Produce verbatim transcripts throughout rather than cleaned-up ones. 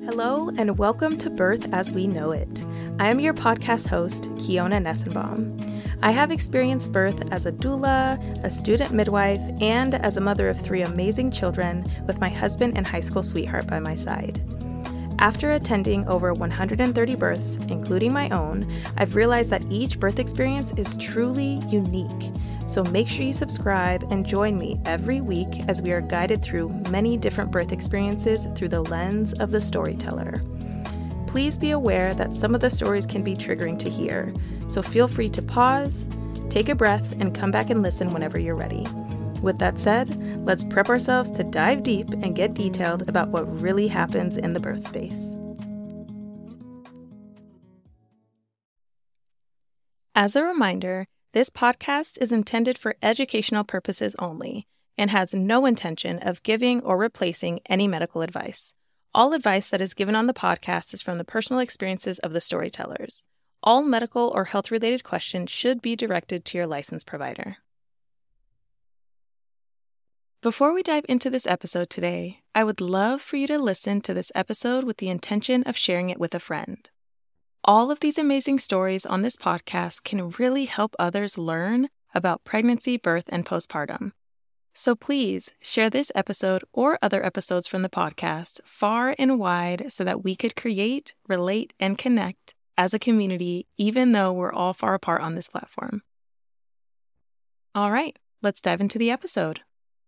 Hello and welcome to Birth as We Know It. I am your podcast host, Kiona Nessenbaum. I have experienced birth as a doula, a student midwife, and as a mother of three amazing children with my husband and high school sweetheart by my side. After attending over one hundred thirty births, including my own, I've realized that each birth experience is truly unique. So make sure you subscribe and join me every week as we are guided through many different birth experiences through the lens of the storyteller. Please be aware that some of the stories can be triggering to hear, so feel free to pause, take a breath, and come back and listen whenever you're ready. With that said, let's prep ourselves to dive deep and get detailed about what really happens in the birth space. As a reminder, this podcast is intended for educational purposes only and has no intention of giving or replacing any medical advice. All advice that is given on the podcast is from the personal experiences of the storytellers. All medical or health-related questions should be directed to your licensed provider. Before we dive into this episode today, I would love for you to listen to this episode with the intention of sharing it with a friend. All of these amazing stories on this podcast can really help others learn about pregnancy, birth, and postpartum. So please share this episode or other episodes from the podcast far and wide so that we could create, relate, and connect as a community, even though we're all far apart on this platform. All right, let's dive into the episode.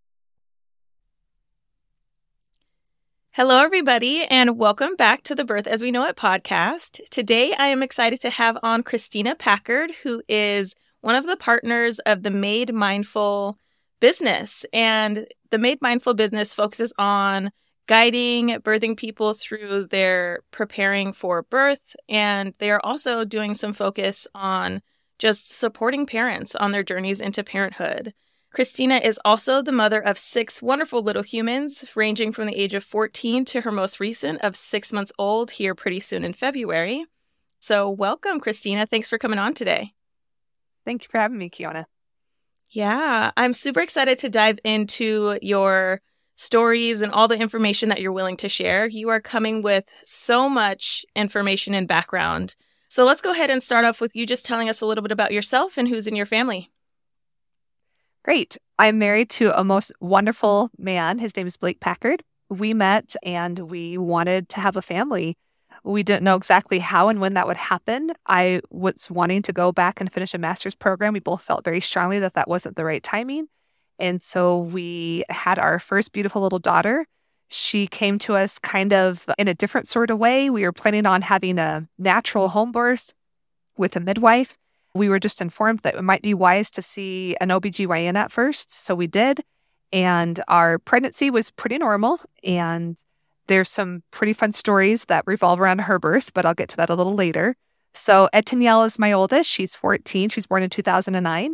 Hello, everybody, and welcome back to the Birth as We Know It podcast. Today, I am excited to have on Christina Packard, who is one of the partners of the Made Mindful business. And the Made Mindful business focuses on guiding birthing people through their preparing for birth. And they are also doing some focus on just supporting parents on their journeys into parenthood. Christina is also the mother of six wonderful little humans, ranging from the age of fourteen to her most recent of six months old here pretty soon in February. So welcome, Christina. Thanks for coming on today. Thank you for having me, Kiona. Yeah, I'm super excited to dive into your stories and all the information that you're willing to share. You are coming with so much information and background. So let's go ahead and start off with you just telling us a little bit about yourself and who's in your family. Great. I'm married to a most wonderful man. His name is Blake Packard. We met and we wanted to have a family. We didn't know exactly how and when that would happen. I was wanting to go back and finish a master's program. We both felt very strongly that that wasn't the right timing. And so we had our first beautiful little daughter. She came to us kind of in a different sort of way. We were planning on having a natural home birth with a midwife. We were just informed that it might be wise to see an O B G Y N at first. So we did. And our pregnancy was pretty normal. And there's some pretty fun stories that revolve around her birth, but I'll get to that a little later. So Etanielle is my oldest. She's fourteen. She's born in two thousand nine.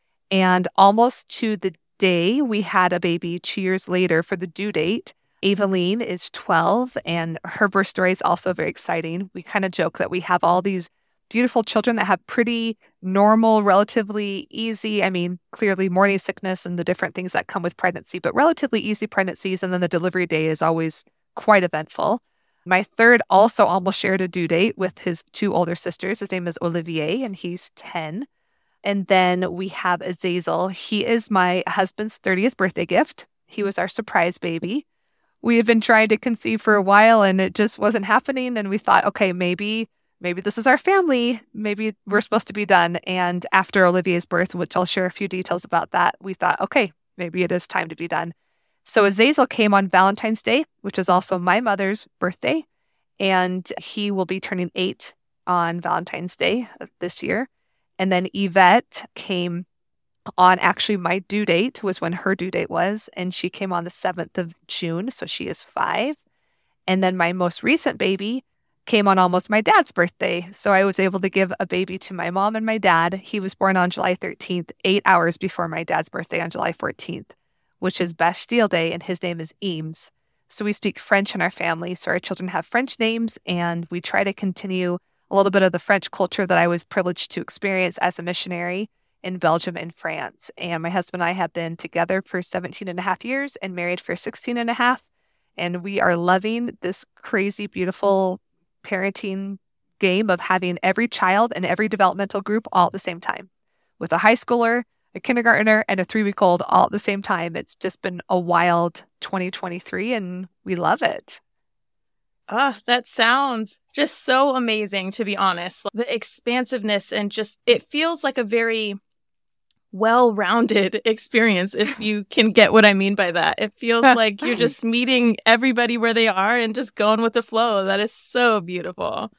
And almost to the day, we had a baby two years later for the due date. Aveline is twelve, and her birth story is also very exciting. We kind of joke that we have all these beautiful children that have pretty normal, relatively easy, I mean, clearly morning sickness and the different things that come with pregnancy, but relatively easy pregnancies. And then the delivery day is always quite eventful. My third also almost shared a due date with his two older sisters. His name is Olivier, and he's ten. And then we have Azazel. He is my husband's thirtieth birthday gift. He was our surprise baby. We had been trying to conceive for a while, and it just wasn't happening. And we thought, okay, maybe Maybe this is our family. Maybe we're supposed to be done. And after Olivier's birth, which I'll share a few details about that, we thought, okay, maybe it is time to be done. So Azazel came on Valentine's Day, which is also my mother's birthday. And he will be turning eight on Valentine's Day of this year. And then Yvette came on actually my due date was when her due date was. And she came on the seventh of June. So she is five. And then my most recent baby came on almost my dad's birthday. So I was able to give a baby to my mom and my dad. He was born on July thirteenth, eight hours before my dad's birthday on July fourteenth, which is Bastille Day, and his name is Eames. So we speak French in our family. So our children have French names, and we try to continue a little bit of the French culture that I was privileged to experience as a missionary in Belgium and France. And my husband and I have been together for seventeen and a half years and married for sixteen and a half. And we are loving this crazy, beautiful parenting game of having every child and every developmental group all at the same time, with a high schooler, a kindergartner, and a three-week-old all at the same time. It's just been a wild twenty twenty-three, and we love it. Oh, that sounds just so amazing, to be honest. The expansiveness and just, it feels like a very well-rounded experience, if you can get what I mean by that. It feels like you're just meeting everybody where they are and just going with the flow. That is so beautiful.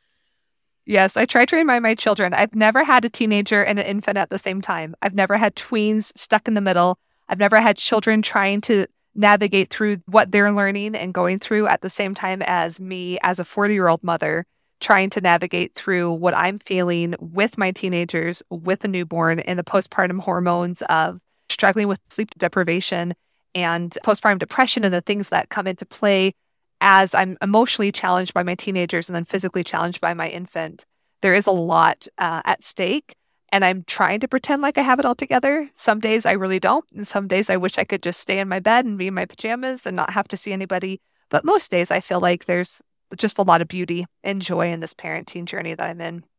Yes, I try to remind my children, I've never had a teenager and an infant at the same time. I've never had tweens stuck in the middle. I've never had children trying to navigate through what they're learning and going through at the same time as me as a forty-year-old mother, trying to navigate through what I'm feeling with my teenagers, with a newborn, and the postpartum hormones of struggling with sleep deprivation and postpartum depression and the things that come into play as I'm emotionally challenged by my teenagers and then physically challenged by my infant. There is a lot uh, at stake, and I'm trying to pretend like I have it all together. Some days I really don't, and some days I wish I could just stay in my bed and be in my pajamas and not have to see anybody. But most days I feel like there's just a lot of beauty and joy in this parenting journey that I'm in.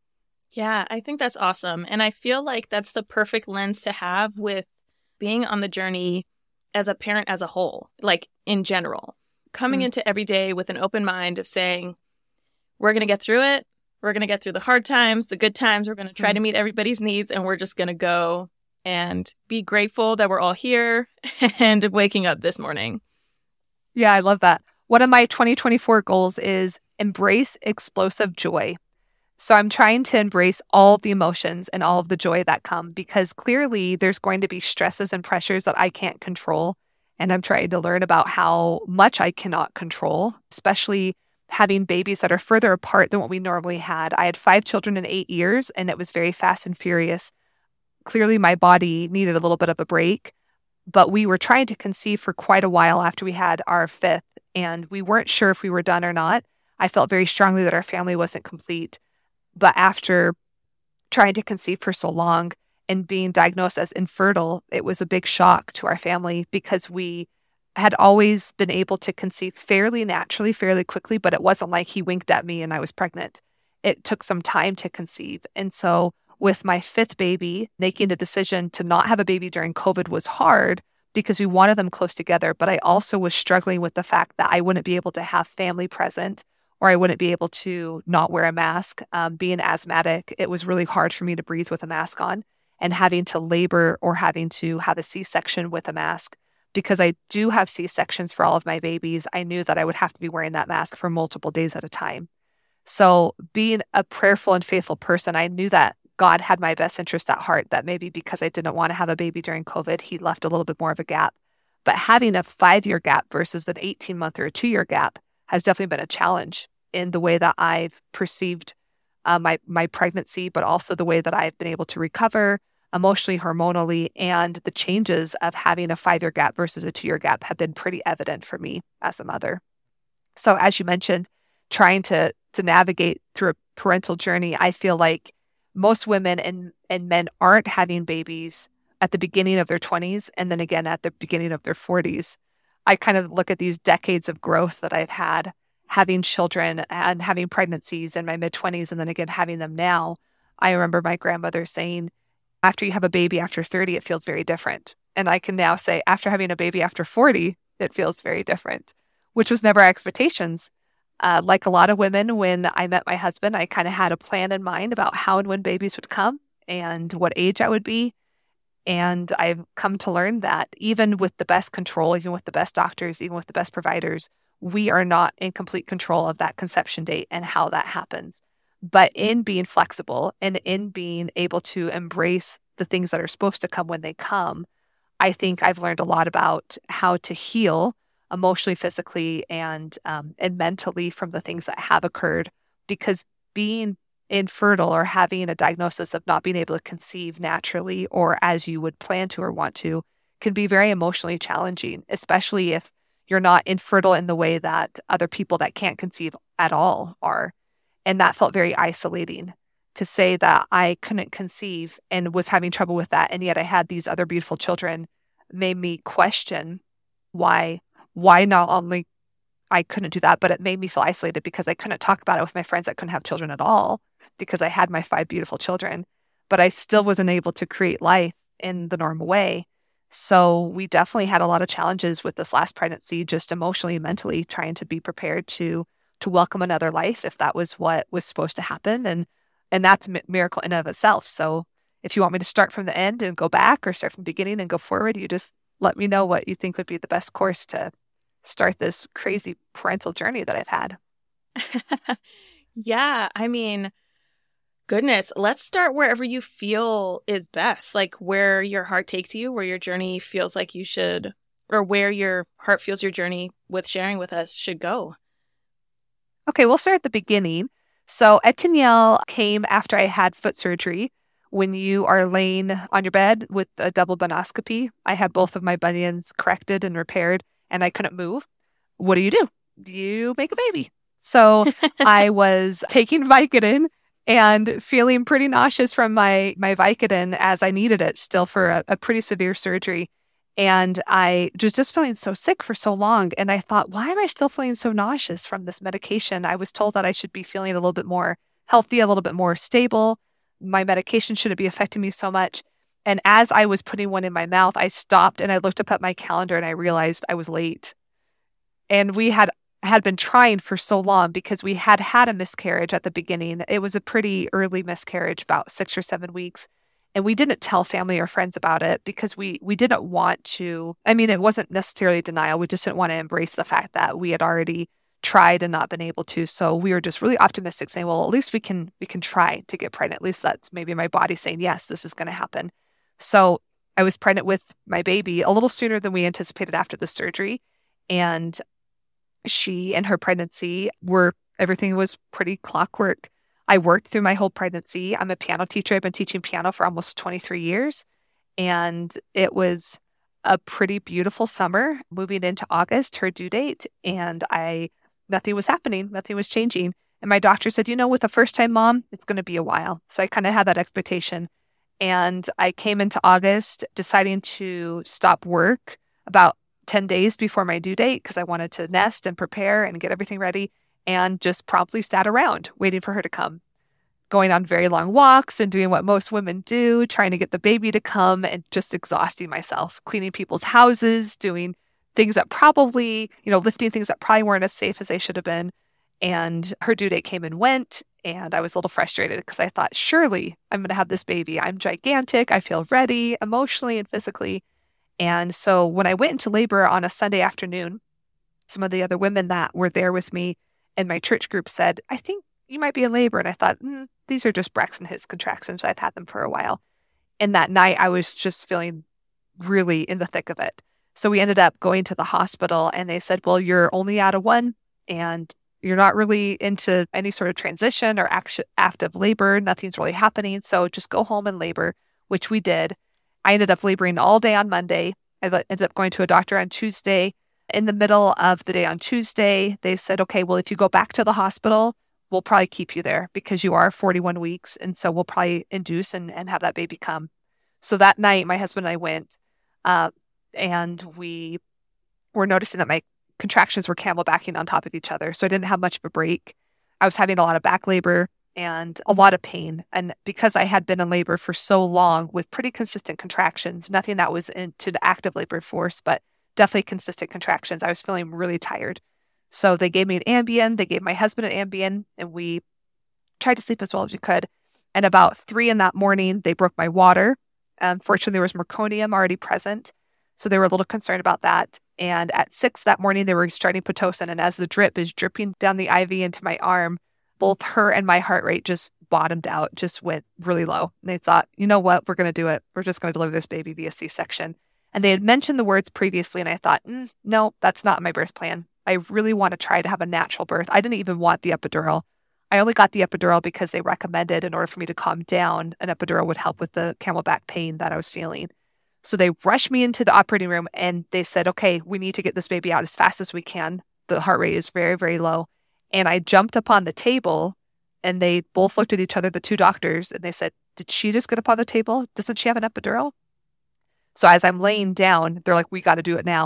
Yeah, I think that's awesome. And I feel like that's the perfect lens to have with being on the journey as a parent as a whole, like in general. Coming mm. into every day with an open mind of saying, we're going to get through it. We're going to get through the hard times, the good times. We're going to try mm. to meet everybody's needs. And we're just going to go and be grateful that we're all here and waking up this morning. Yeah, I love that. One of my twenty twenty-four goals is embrace explosive joy. So I'm trying to embrace all of the emotions and all of the joy that come, because clearly there's going to be stresses and pressures that I can't control. And I'm trying to learn about how much I cannot control, especially having babies that are further apart than what we normally had. I had five children in eight years, and it was very fast and furious. Clearly, my body needed a little bit of a break, but we were trying to conceive for quite a while after we had our fifth, and we weren't sure if we were done or not. I felt very strongly that our family wasn't complete. But after trying to conceive for so long and being diagnosed as infertile, it was a big shock to our family, because we had always been able to conceive fairly naturally, fairly quickly, but it wasn't like he winked at me and I was pregnant. It took some time to conceive. And so with my fifth baby, making the decision to not have a baby during COVID was hard because we wanted them close together. But I also was struggling with the fact that I wouldn't be able to have family present, or I wouldn't be able to not wear a mask. Um, being asthmatic, it was really hard for me to breathe with a mask on, and having to labor or having to have a C-section with a mask. Because I do have C-sections for all of my babies, I knew that I would have to be wearing that mask for multiple days at a time. So being a prayerful and faithful person, I knew that God had my best interest at heart, that maybe because I didn't want to have a baby during COVID, he left a little bit more of a gap. But having a five-year gap versus an eighteen-month or a two-year gap has definitely been a challenge in the way that I've perceived uh, my, my pregnancy, but also the way that I've been able to recover emotionally, hormonally, and the changes of having a five-year gap versus a two-year gap have been pretty evident for me as a mother. So as you mentioned, trying to to navigate through a parental journey, I feel like most women and, and men aren't having babies at the beginning of their twenties and then again at the beginning of their forties. I kind of look at these decades of growth that I've had, having children and having pregnancies in my mid-twenties and then again having them now. I remember my grandmother saying, after you have a baby after thirty, it feels very different. And I can now say, after having a baby after forty, it feels very different, which was never our expectations. Uh, like a lot of women, when I met my husband, I kind of had a plan in mind about how and when babies would come and what age I would be. And I've come to learn that even with the best control, even with the best doctors, even with the best providers, we are not in complete control of that conception date and how that happens. But in being flexible and in being able to embrace the things that are supposed to come when they come, I think I've learned a lot about how to heal emotionally, physically, and um, and mentally from the things that have occurred. Because being infertile or having a diagnosis of not being able to conceive naturally or as you would plan to or want to can be very emotionally challenging, especially if you're not infertile in the way that other people that can't conceive at all are. And that felt very isolating, to say that I couldn't conceive and was having trouble with that. And yet I had these other beautiful children made me question why, why not only I couldn't do that, but it made me feel isolated because I couldn't talk about it with my friends that couldn't have children at all because I had my five beautiful children, but I still wasn't able to create life in the normal way. So we definitely had a lot of challenges with this last pregnancy, just emotionally and mentally trying to be prepared to to welcome another life if that was what was supposed to happen. And and that's a miracle in and of itself. So if you want me to start from the end and go back or start from the beginning and go forward, you just let me know what you think would be the best course to start this crazy parental journey that I've had. Yeah, I mean, goodness, let's start wherever you feel is best, like where your heart takes you, where your journey feels like you should, or where your heart feels your journey with sharing with us should go. Okay, we'll start at the beginning. So Etienne came after I had foot surgery. When you are laying on your bed with a double bunioscopy, I had both of my bunions corrected and repaired, and I couldn't move. What do you do? You make a baby. So I was taking Vicodin and feeling pretty nauseous from my, my Vicodin as I needed it still for a, a pretty severe surgery. And I was just feeling so sick for so long. And I thought, why am I still feeling so nauseous from this medication? I was told that I should be feeling a little bit more healthy, a little bit more stable. My medication shouldn't be affecting me so much. And as I was putting one in my mouth, I stopped and I looked up at my calendar and I realized I was late. And we had had been trying for so long because we had had a miscarriage at the beginning. It was a pretty early miscarriage, about six or seven weeks. And we didn't tell family or friends about it because we we didn't want to. I mean, it wasn't necessarily denial. We just didn't want to embrace the fact that we had already tried and not been able to. So we were just really optimistic, saying, well, at least we can we can try to get pregnant. At least that's maybe my body saying, yes, this is going to happen. So I was pregnant with my baby a little sooner than we anticipated after the surgery. And she and her pregnancy were, everything was pretty clockwork. I worked through my whole pregnancy. I'm a piano teacher. I've been teaching piano for almost twenty-three years. And it was a pretty beautiful summer moving into August, her due date. And I, nothing was happening. Nothing was changing. And my doctor said, you know, with a first time mom, it's going to be a while. So I kind of had that expectation. And I came into August deciding to stop work about ten days before my due date because I wanted to nest and prepare and get everything ready, and just promptly sat around waiting for her to come, going on very long walks and doing what most women do, trying to get the baby to come and just exhausting myself, cleaning people's houses, doing things that probably, you know, lifting things that probably weren't as safe as they should have been. And her due date came and went, and I was a little frustrated because I thought, surely I'm going to have this baby. I'm gigantic. I feel ready emotionally and physically. And so when I went into labor on a Sunday afternoon, some of the other women that were there with me in my church group said, I think you might be in labor. And I thought, mm, these are just Braxton Hicks contractions. I've had them for a while. And that night I was just feeling really in the thick of it. So we ended up going to the hospital, and they said, well, you're only out of one and you're not really into any sort of transition or act- active labor. Nothing's really happening. So just go home and labor, which we did. I ended up laboring all day on Monday. I ended up going to a doctor on Tuesday. In the middle of the day on Tuesday, they said, okay, well, if you go back to the hospital, we'll probably keep you there because you are forty-one weeks. And so we'll probably induce and, and have that baby come. So that night, my husband and I went, uh, and we were noticing that my contractions were camelbacking on top of each other. So I didn't have much of a break. I was having a lot of back labor and a lot of pain. And because I had been in labor for so long with pretty consistent contractions, nothing that was into the active labor force, but definitely consistent contractions, I was feeling really tired. So they gave me an Ambien. They gave my husband an Ambien, and we tried to sleep as well as we could. And about three in that morning, they broke my water. Unfortunately, there was meconium already present. So they were a little concerned about that. And at six that morning, they were starting Pitocin. And as the drip is dripping down the I V into my arm, both her and my heart rate just bottomed out, just went really low. And they thought, you know what, we're going to do it. We're just going to deliver this baby via C-section. And they had mentioned the words previously, and I thought, mm, no, that's not my birth plan. I really want to try to have a natural birth. I didn't even want the epidural. I only got the epidural because they recommended, in order for me to calm down, an epidural would help with the camelback pain that I was feeling. So they rushed me into the operating room, and they said, okay, we need to get this baby out as fast as we can. The heart rate is very, very low. And I jumped up on the table, and they both looked at each other, the two doctors, and they said, did she just get up on the table? Doesn't she have an epidural? So as I'm laying down, they're like, we got to do it now.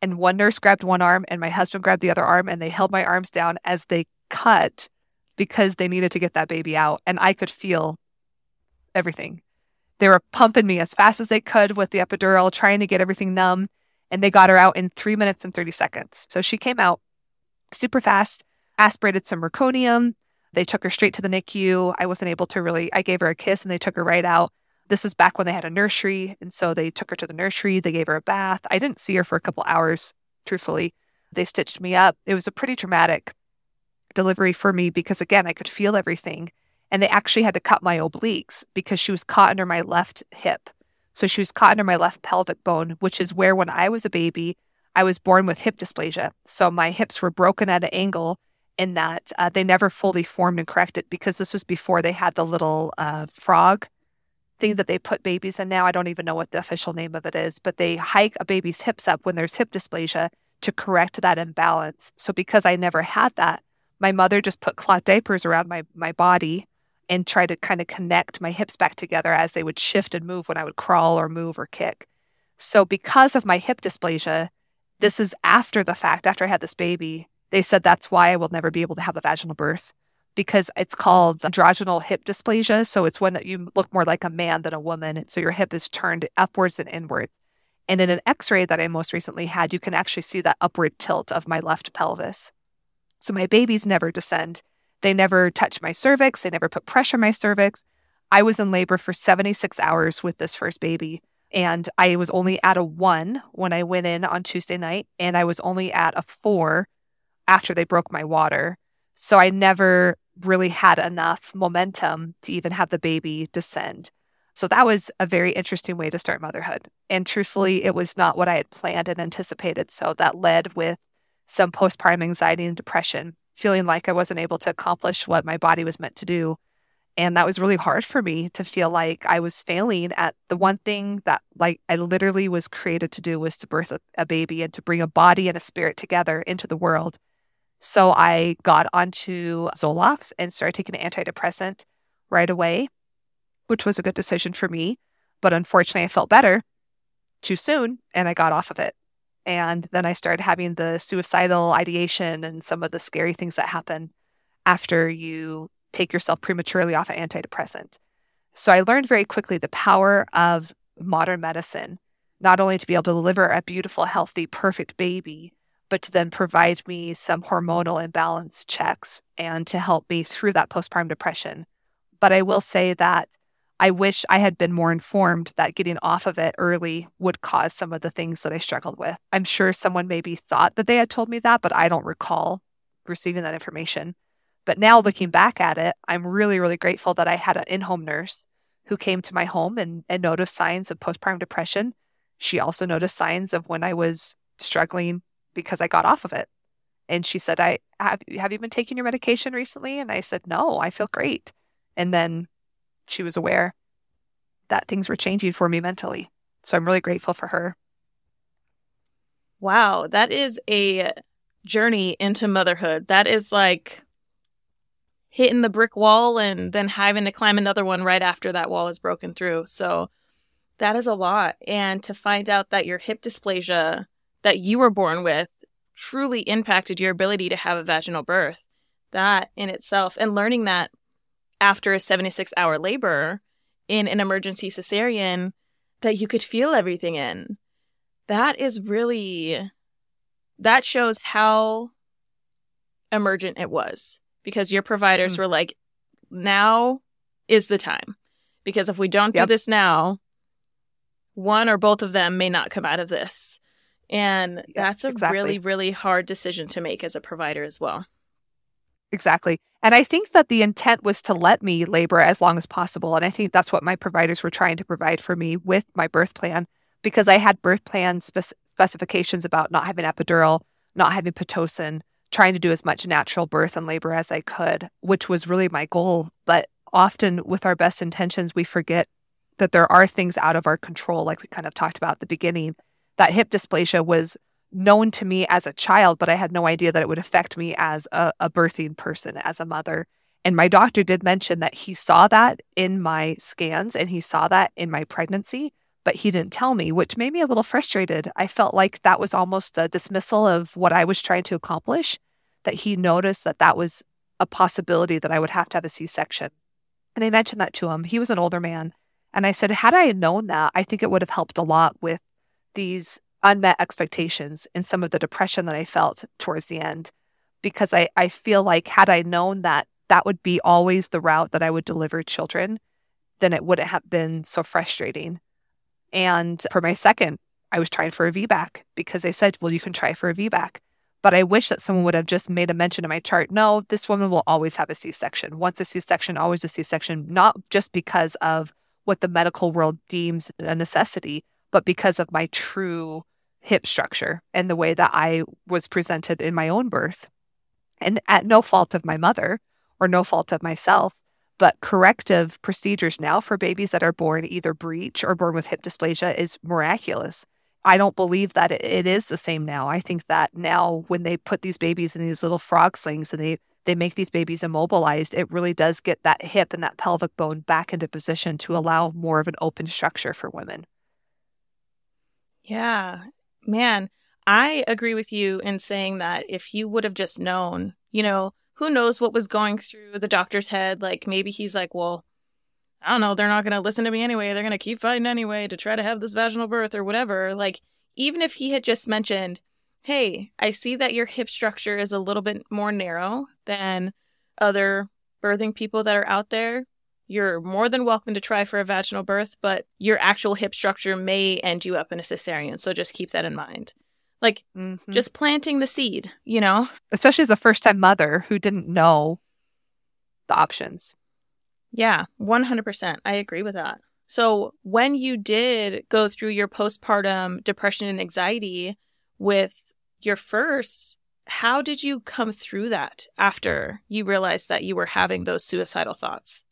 And one nurse grabbed one arm and my husband grabbed the other arm, and they held my arms down as they cut because they needed to get that baby out. And I could feel everything. They were pumping me as fast as they could with the epidural, trying to get everything numb. And they got her out in three minutes and thirty seconds. So she came out super fast, aspirated some meconium. They took her straight to the N I C U. I wasn't able to really, I gave her a kiss and they took her right out. This was back when they had a nursery. And so they took her to the nursery. They gave her a bath. I didn't see her for a couple hours, truthfully. They stitched me up. It was a pretty traumatic delivery for me because, again, I could feel everything. And they actually had to cut my obliques because she was caught under my left hip. So she was caught under my left pelvic bone, which is where when I was a baby, I was born with hip dysplasia. So my hips were broken at an angle in that uh, they never fully formed and corrected because this was before they had the little uh, frog thing that they put babies in now. I don't even know what the official name of it is, but they hike a baby's hips up when there's hip dysplasia to correct that imbalance. So because I never had that, my mother just put cloth diapers around my, my body and tried to kind of connect my hips back together as they would shift and move when I would crawl or move or kick. So because of my hip dysplasia, this is after the fact, after I had this baby, they said that's why I will never be able to have a vaginal birth because it's called androgenal hip dysplasia. So it's when you look more like a man than a woman. And so your hip is turned upwards and inwards. And in an x-ray that I most recently had, you can actually see that upward tilt of my left pelvis. So my babies never descend. They never touch my cervix. They never put pressure on my cervix. I was in labor for seventy-six hours with this first baby. And I was only at a one when I went in on Tuesday night. And I was only at a four after they broke my water. So I never really had enough momentum to even have the baby descend. So that was a very interesting way to start motherhood. And truthfully, it was not what I had planned and anticipated. So that led with some postpartum anxiety and depression, feeling like I wasn't able to accomplish what my body was meant to do. And that was really hard for me to feel like I was failing at the one thing that like I literally was created to do was to birth a, a baby and to bring a body and a spirit together into the world. So I got onto Zoloft and started taking an antidepressant right away, which was a good decision for me. But unfortunately, I felt better too soon and I got off of it. And then I started having the suicidal ideation and some of the scary things that happen after you take yourself prematurely off an antidepressant. So I learned very quickly the power of modern medicine, not only to be able to deliver a beautiful, healthy, perfect baby, but to then provide me some hormonal imbalance checks and to help me through that postpartum depression. But I will say that I wish I had been more informed that getting off of it early would cause some of the things that I struggled with. I'm sure someone maybe thought that they had told me that, but I don't recall receiving that information. But now looking back at it, I'm really, really grateful that I had an in-home nurse who came to my home and, and noticed signs of postpartum depression. She also noticed signs of when I was struggling because I got off of it. And she said, I have, have you been taking your medication recently? And I said, no, I feel great. And then she was aware that things were changing for me mentally. So I'm really grateful for her. Wow, that is a journey into motherhood. That is like hitting the brick wall and then having to climb another one right after that wall is broken through. So that is a lot. And to find out that your hip dysplasia that you were born with truly impacted your ability to have a vaginal birth, that in itself, and learning that after a seventy-six hour labor in an emergency cesarean that you could feel everything in, that is really, that shows how emergent it was. Because your providers mm. were like, now is the time. Because if we don't yep. do this now, one or both of them may not come out of this. And yep, that's a exactly. really, really hard decision to make as a provider as well. Exactly. And I think that the intent was to let me labor as long as possible. And I think that's what my providers were trying to provide for me with my birth plan, because I had birth plan spec- specifications about not having epidural, not having Pitocin, trying to do as much natural birth and labor as I could, which was really my goal. But often with our best intentions, we forget that there are things out of our control, like we kind of talked about at the beginning. That hip dysplasia was known to me as a child, but I had no idea that it would affect me as a, a birthing person, as a mother. And my doctor did mention that he saw that in my scans and he saw that in my pregnancy, but he didn't tell me, which made me a little frustrated. I felt like that was almost a dismissal of what I was trying to accomplish, that he noticed that that was a possibility that I would have to have a C-section. And I mentioned that to him. He was an older man. And I said, had I known that, I think it would have helped a lot with these unmet expectations and some of the depression that I felt towards the end. Because I, I feel like had I known that that would be always the route that I would deliver children, then it wouldn't have been so frustrating. And for my second, I was trying for a V BAC because they said, well, you can try for a V BAC. But I wish that someone would have just made a mention in my chart. No, this woman will always have a C-section. Once a C-section, always a C-section, not just because of what the medical world deems a necessity, but because of my true hip structure and the way that I was presented in my own birth. And at no fault of my mother or no fault of myself, but corrective procedures now for babies that are born either breech or born with hip dysplasia is miraculous. I don't believe that it is the same now. I think that now when they put these babies in these little frog slings and they, they make these babies immobilized, it really does get that hip and that pelvic bone back into position to allow more of an open structure for women. Yeah, man, I agree with you in saying that if you would have just known, you know, who knows what was going through the doctor's head? Like maybe he's like, well, I don't know, they're not going to listen to me anyway. They're going to keep fighting anyway to try to have this vaginal birth or whatever. Like, even if he had just mentioned, hey, I see that your hip structure is a little bit more narrow than other birthing people that are out there. You're more than welcome to try for a vaginal birth, but your actual hip structure may end you up in a cesarean. So just keep that in mind. Like, mm-hmm. just planting the seed, you know? Especially as a first-time mother who didn't know the options. Yeah, one hundred percent. I agree with that. So when you did go through your postpartum depression and anxiety with your first, how did you come through that after you realized that you were having those suicidal thoughts?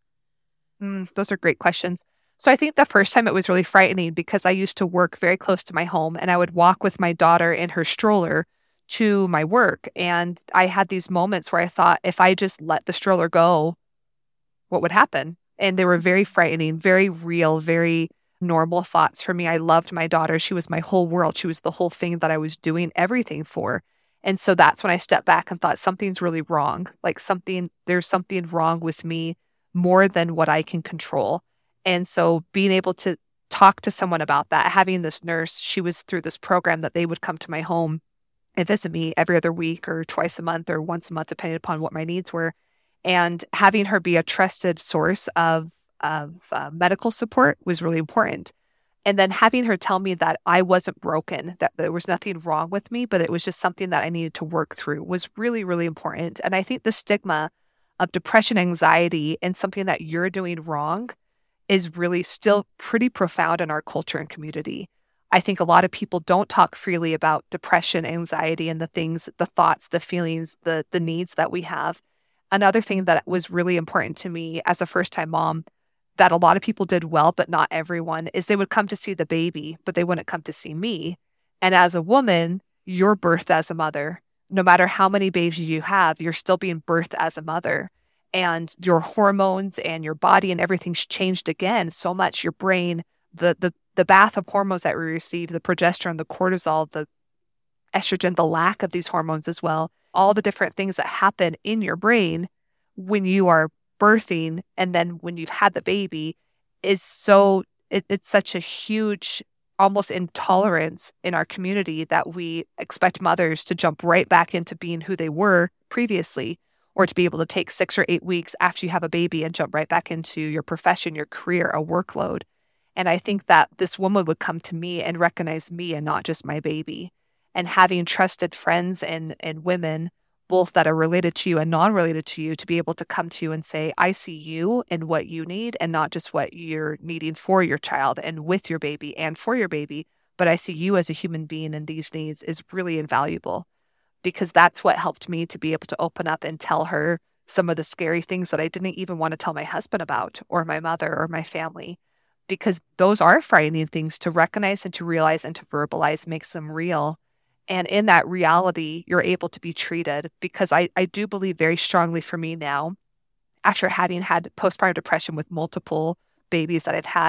Mm, those are great questions. So I think the first time it was really frightening because I used to work very close to my home and I would walk with my daughter in her stroller to my work. And I had these moments where I thought, if I just let the stroller go, what would happen? And they were very frightening, very real, very normal thoughts for me. I loved my daughter. She was my whole world. She was the whole thing that I was doing everything for. And so that's when I stepped back and thought something's really wrong. Like something, there's something wrong with me more than what I can control. And so being able to talk to someone about that, having this nurse, she was through this program that they would come to my home and visit me every other week or twice a month or once a month, depending upon what my needs were. And having her be a trusted source of, of uh, medical support was really important. And then having her tell me that I wasn't broken, that there was nothing wrong with me, but it was just something that I needed to work through was really, really important. And I think the stigma of depression, anxiety, and something that you're doing wrong is really still pretty profound in our culture and community. I think a lot of people don't talk freely about depression, anxiety, and the things, the thoughts, the feelings, the the needs that we have. Another thing that was really important to me as a first-time mom that a lot of people did well, but not everyone, is they would come to see the baby, but they wouldn't come to see me. And as a woman, you're birthed as a mother. No matter how many babies you have, you're still being birthed as a mother. And your hormones and your body and everything's changed again so much. Your brain, the the the bath of hormones that we receive, the progesterone, the cortisol, the estrogen, the lack of these hormones as well, all the different things that happen in your brain when you are birthing and then when you've had the baby is so, it, it's such a huge, almost intolerance in our community that we expect mothers to jump right back into being who they were previously, or to be able to take six or eight weeks after you have a baby and jump right back into your profession, your career, a workload. And I think that this woman would come to me and recognize me and not just my baby. And having trusted friends and, and women, both that are related to you and non-related to you, to be able to come to you and say, I see you and what you need and not just what you're needing for your child and with your baby and for your baby, but I see you as a human being and these needs is really invaluable, because that's what helped me to be able to open up and tell her some of the scary things that I didn't even want to tell my husband about or my mother or my family, because those are frightening things to recognize and to realize and to verbalize makes them real. And in that reality, you're able to be treated, because I, I do believe very strongly for me now, after having had postpartum depression with multiple babies that I've had,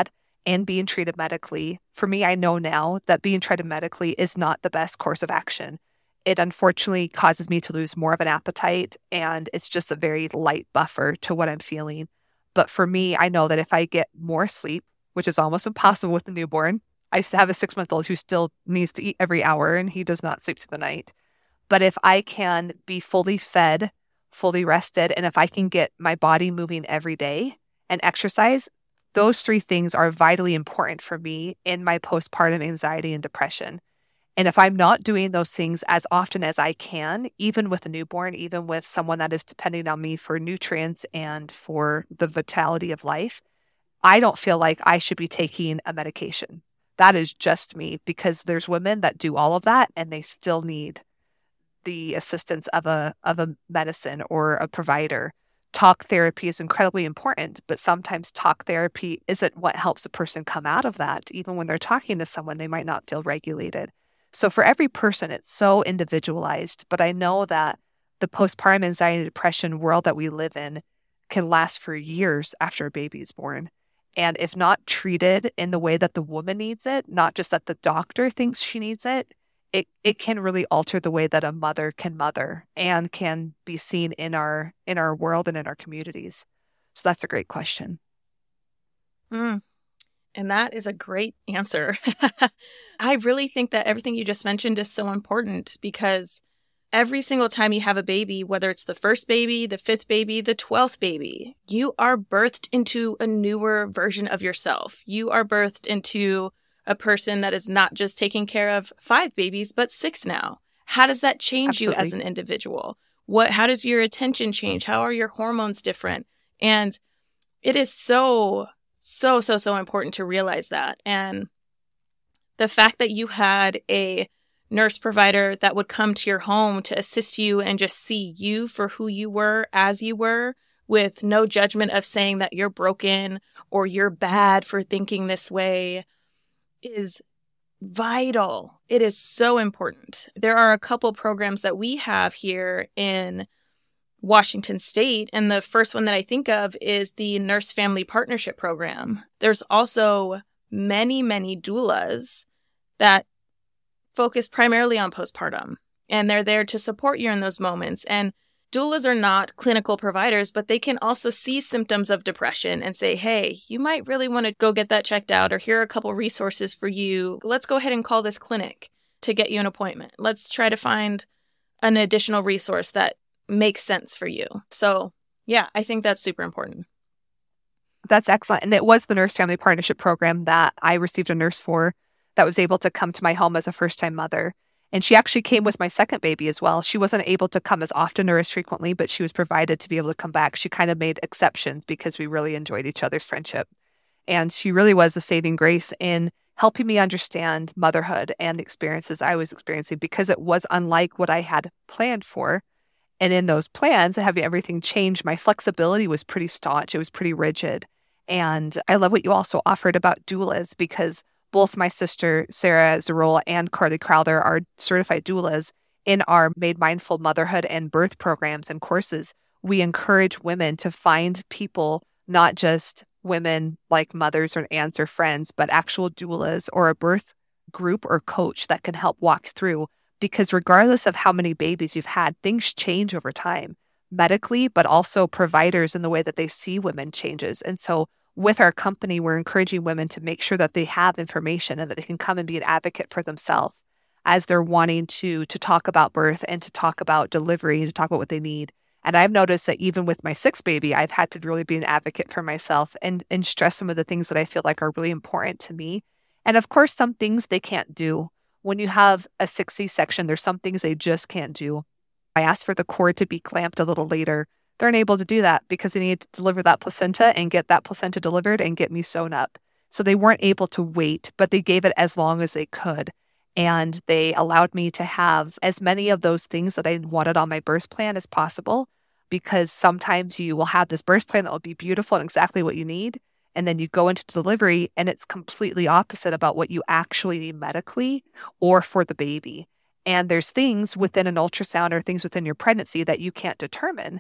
and being treated medically. For me, I know now that being treated medically is not the best course of action. It unfortunately causes me to lose more of an appetite, and it's just a very light buffer to what I'm feeling. But for me, I know that if I get more sleep, which is almost impossible with a newborn, I used to have a six-month-old who still needs to eat every hour, and he does not sleep through the night. But if I can be fully fed, fully rested, and if I can get my body moving every day and exercise, those three things are vitally important for me in my postpartum anxiety and depression. And if I'm not doing those things as often as I can, even with a newborn, even with someone that is depending on me for nutrients and for the vitality of life, I don't feel like I should be taking a medication. That is just me, because there's women that do all of that and they still need the assistance of a of a medicine or a provider. Talk therapy is incredibly important, but sometimes talk therapy isn't what helps a person come out of that. Even when they're talking to someone, they might not feel regulated. So for every person, it's so individualized, but I know that the postpartum anxiety and depression world that we live in can last for years after a baby is born. And if not treated in the way that the woman needs it, not just that the doctor thinks she needs it, it, it can really alter the way that a mother can mother and can be seen in our in our world and in our communities. So that's a great question. Mm. And that is a great answer. I really think that everything you just mentioned is so important, because every single time you have a baby, whether it's the first baby, the fifth baby, the twelfth baby, you are birthed into a newer version of yourself. You are birthed into a person that is not just taking care of five babies, but six now. How does that change Absolutely. You as an individual? What? How does your attention change? How are your hormones different? And it is so... So, so, so important to realize that. And the fact that you had a nurse provider that would come to your home to assist you and just see you for who you were as you were, with no judgment of saying that you're broken or you're bad for thinking this way, is vital. It is so important. There are a couple programs that we have here in Washington State, and the first one that I think of is the Nurse Family Partnership Program. There's also many, many doulas that focus primarily on postpartum, and they're there to support you in those moments. And doulas are not clinical providers, but they can also see symptoms of depression and say, hey, you might really want to go get that checked out, or here are a couple resources for you. Let's go ahead and call this clinic to get you an appointment. Let's try to find an additional resource that makes sense for you. So yeah, I think that's super important. That's excellent. And it was the Nurse Family Partnership Program that I received a nurse for that was able to come to my home as a first-time mother. And she actually came with my second baby as well. She wasn't able to come as often or as frequently, but she was provided to be able to come back. She kind of made exceptions because we really enjoyed each other's friendship. And she really was a saving grace in helping me understand motherhood and the experiences I was experiencing, because it was unlike what I had planned for. And in those plans, having everything change, my flexibility was pretty staunch. It was pretty rigid. And I love what you also offered about doulas, because both my sister, Sarah Zarola, and Carly Crowther are certified doulas. In our Made Mindful Motherhood and Birth programs and courses, we encourage women to find people, not just women like mothers or aunts or friends, but actual doulas or a birth group or coach that can help walk through. Because regardless of how many babies you've had, things change over time, medically, but also providers in the way that they see women changes. And so with our company, we're encouraging women to make sure that they have information and that they can come and be an advocate for themselves as they're wanting to, to talk about birth and to talk about delivery and to talk about what they need. And I've noticed that even with my sixth baby, I've had to really be an advocate for myself and, and stress some of the things that I feel like are really important to me. And of course, some things they can't do. When you have a six C-section, there's some things they just can't do. I asked for the cord to be clamped a little later. They're unable to do that because they need to deliver that placenta and get that placenta delivered and get me sewn up. So they weren't able to wait, but they gave it as long as they could. And they allowed me to have as many of those things that I wanted on my birth plan as possible, because sometimes you will have this birth plan that will be beautiful and exactly what you need. And then you go into delivery and it's completely opposite about what you actually need medically or for the baby. And there's things within an ultrasound or things within your pregnancy that you can't determine.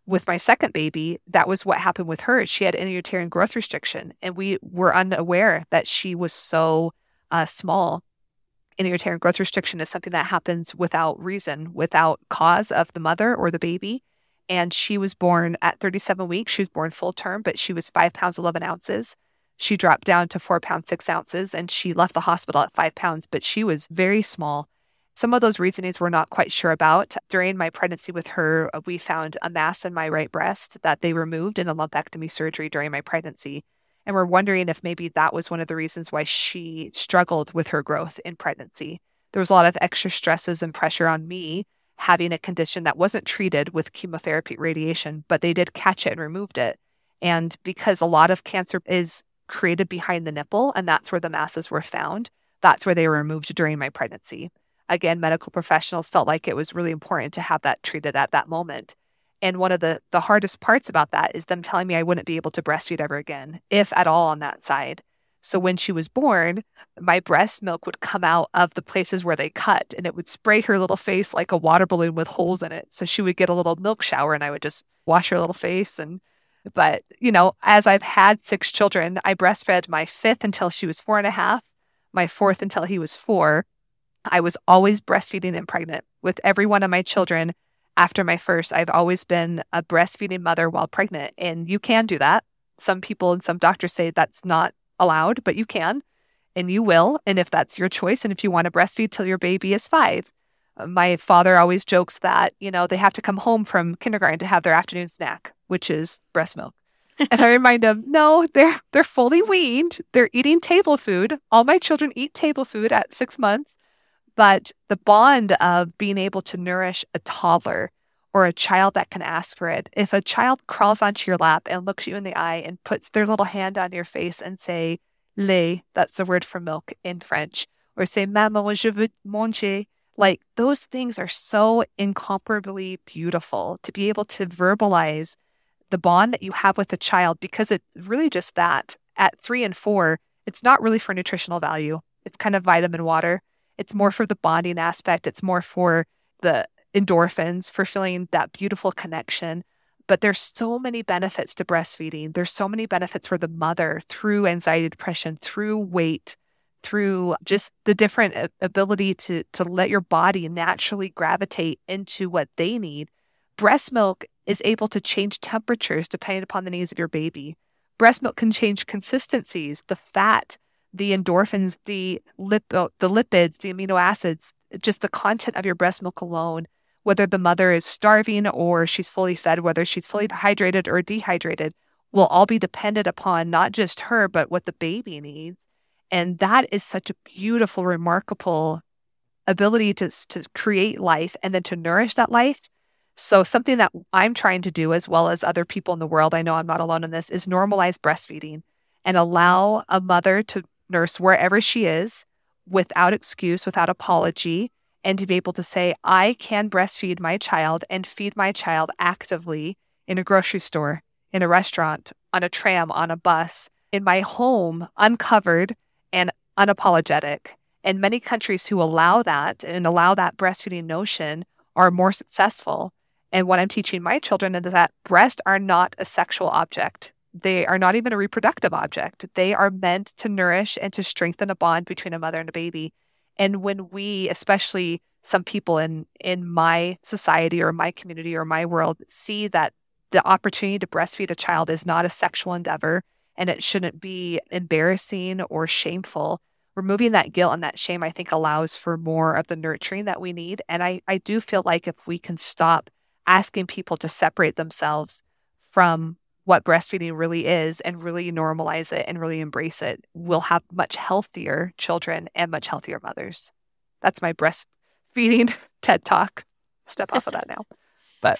with my second baby, that was what happened with her. She had intrauterine growth restriction, and we were unaware that she was so uh, small. Intrauterine growth restriction is something that happens without reason, without cause of the mother or the baby. And she was born at thirty-seven weeks. She was born full term, but she was five pounds, eleven ounces. She dropped down to four pounds, six ounces, and she left the hospital at five pounds, but she was very small. Some of those reasonings we're not quite sure about. During my pregnancy with her, we found a mass in my right breast that they removed in a lumpectomy surgery during my pregnancy. And we're wondering if maybe that was one of the reasons why she struggled with her growth in pregnancy. There was a lot of extra stresses and pressure on me having a condition that wasn't treated with chemotherapy, radiation, but they did catch it and removed it. And because a lot of cancer is created behind the nipple, and that's where the masses were found, that's where they were removed during my pregnancy. Again, medical professionals felt like it was really important to have that treated at that moment. And one of the, the hardest parts about that is them telling me I wouldn't be able to breastfeed ever again, if at all on that side. So when she was born, my breast milk would come out of the places where they cut, and it would spray her little face like a water balloon with holes in it. So she would get a little milk shower, and I would just wash her little face. And But, you know, as I've had six children, I breastfed my fifth until she was four and a half, my fourth until he was four. I was always breastfeeding and pregnant with every one of my children. After my first, I've always been a breastfeeding mother while pregnant. And you can do that. Some people and some doctors say that's not allowed, but you can, and you will. And if that's your choice, and if you want to breastfeed till your baby is five, my father always jokes that, you know, they have to come home from kindergarten to have their afternoon snack, which is breast milk. And I remind them, no, they're they're fully weaned. They're eating table food. All my children eat table food at six months. But the bond of being able to nourish a toddler or a child that can ask for it, if a child crawls onto your lap and looks you in the eye and puts their little hand on your face and say, lait, that's the word for milk in French, or say, maman, je veux manger, like those things are so incomparably beautiful to be able to verbalize the bond that you have with a child, because it's really just that. At three and four, it's not really for nutritional value. It's kind of vitamin water. It's more for the bonding aspect. It's more for the endorphins, for feeling that beautiful connection. But there's so many benefits to breastfeeding. There's so many benefits for the mother through anxiety, depression, through weight, through just the different ability to, to let your body naturally gravitate into what they need. Breast milk is able to change temperatures depending upon the needs of your baby. Breast milk can change consistencies, the fat, the endorphins, the lip, the lipids, the amino acids, just the content of your breast milk alone, whether the mother is starving or she's fully fed, whether she's fully hydrated or dehydrated, will all be dependent upon not just her, but what the baby needs. And that is such a beautiful, remarkable ability to, to create life and then to nourish that life. So something that I'm trying to do, as well as other people in the world, I know I'm not alone in this, is normalize breastfeeding and allow a mother to nurse wherever she is without excuse, without apology, and to be able to say, I can breastfeed my child and feed my child actively in a grocery store, in a restaurant, on a tram, on a bus, in my home, uncovered and unapologetic. And many countries who allow that and allow that breastfeeding notion are more successful. And what I'm teaching my children is that breasts are not a sexual object. They are not even a reproductive object. They are meant to nourish and to strengthen a bond between a mother and a baby. And when we, especially some people in, in my society or my community or my world, see that the opportunity to breastfeed a child is not a sexual endeavor and it shouldn't be embarrassing or shameful, removing that guilt and that shame, I think, allows for more of the nurturing that we need. And I, I do feel like if we can stop asking people to separate themselves from what breastfeeding really is and really normalize it and really embrace it, we'll have much healthier children and much healthier mothers. That's my breastfeeding TED Talk. Step off of that now. But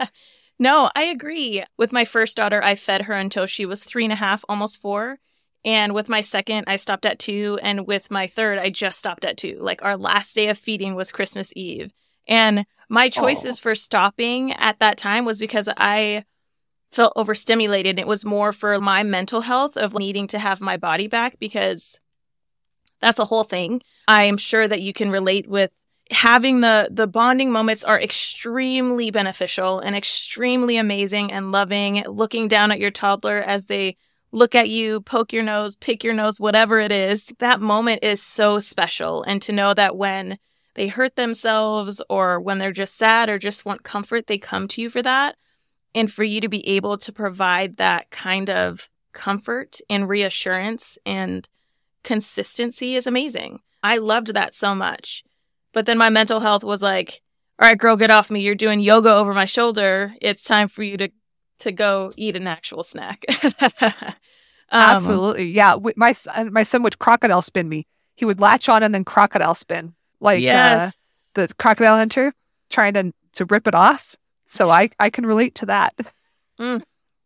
no, I agree. With my first daughter, I fed her until she was three and a half, almost four. And with my second, I stopped at two. And with my third, I just stopped at two. Like our last day of feeding was Christmas Eve. And my choices oh. for stopping at that time was because I felt overstimulated. It was more for my mental health of needing to have my body back, because that's a whole thing. I am sure that you can relate with having the the bonding moments are extremely beneficial and extremely amazing and loving. Looking down at your toddler as they look at you, poke your nose, pick your nose, whatever it is, that moment is so special. And to know that when they hurt themselves or when they're just sad or just want comfort, they come to you for that. And for you to be able to provide that kind of comfort and reassurance and consistency is amazing. I loved that so much. But then my mental health was like, all right, girl, get off me. You're doing yoga over my shoulder. It's time for you to, to go eat an actual snack. um, Absolutely. Yeah. My son, my son would crocodile spin me. He would latch on and then crocodile spin. Like yes. uh, the crocodile hunter trying to, to rip it off. So I, I can relate to that. Mm.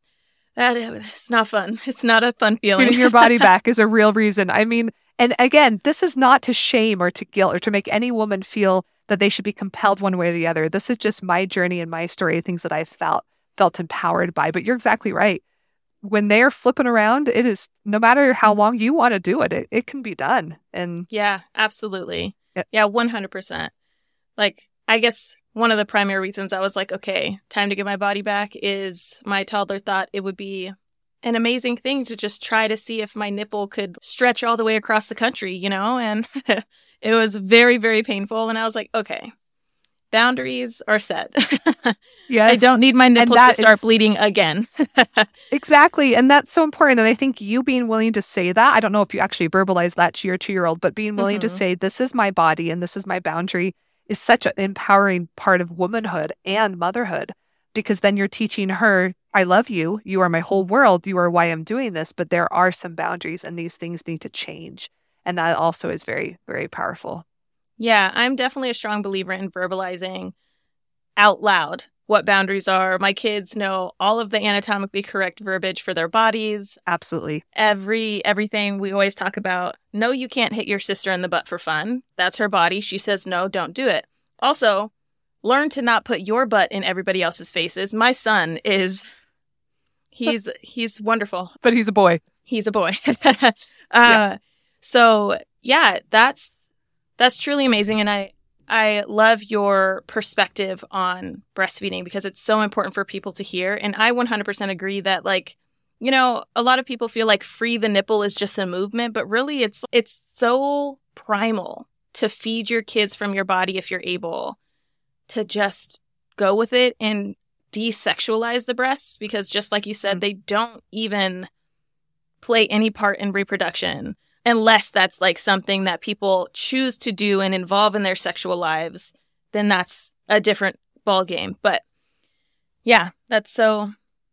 That is not fun. It's not a fun feeling. Getting your body back is a real reason. I mean, and again, this is not to shame or to guilt or to make any woman feel that they should be compelled one way or the other. This is just my journey and my story, things that I've felt felt empowered by. But you're exactly right. When they're flipping around, it is, no matter how long you want to do it, it, it can be done. And yeah, absolutely. Yeah. yeah, one hundred percent. Like, I guess one of the primary reasons I was like, okay, time to get my body back is my toddler thought it would be an amazing thing to just try to see if my nipple could stretch all the way across the country, you know? And it was very, very painful. And I was like, okay, boundaries are set. Yes. I don't need my nipples to start is... bleeding again. Exactly. And that's so important. And I think you being willing to say that, I don't know if you actually verbalize that to your two-year-old, but being willing mm-hmm. to say, this is my body and this is my boundary is such an empowering part of womanhood and motherhood, because then you're teaching her, I love you. You are my whole world. You are why I'm doing this. But there are some boundaries and these things need to change. And that also is very, very powerful. Yeah, I'm definitely a strong believer in verbalizing out loud what boundaries are. My kids know all of the anatomically correct verbiage for their bodies. Absolutely. Every everything we always talk about. No, you can't hit your sister in the butt for fun. That's her body. She says no, don't do it. Also, learn to not put your butt in everybody else's faces. My son is, he's he's wonderful. But he's a boy. He's a boy. uh, yeah. So, yeah, that's that's truly amazing. And I, I love your perspective on breastfeeding because it's so important for people to hear. And I one hundred percent agree that, like, you know, a lot of people feel like free the nipple is just a movement, but really it's it's so primal to feed your kids from your body if you're able to just go with it and desexualize the breasts, because just like you said, they don't even play any part in reproduction unless that's like something that people choose to do and involve in their sexual lives. Then that's a different ball game. But yeah, that's so,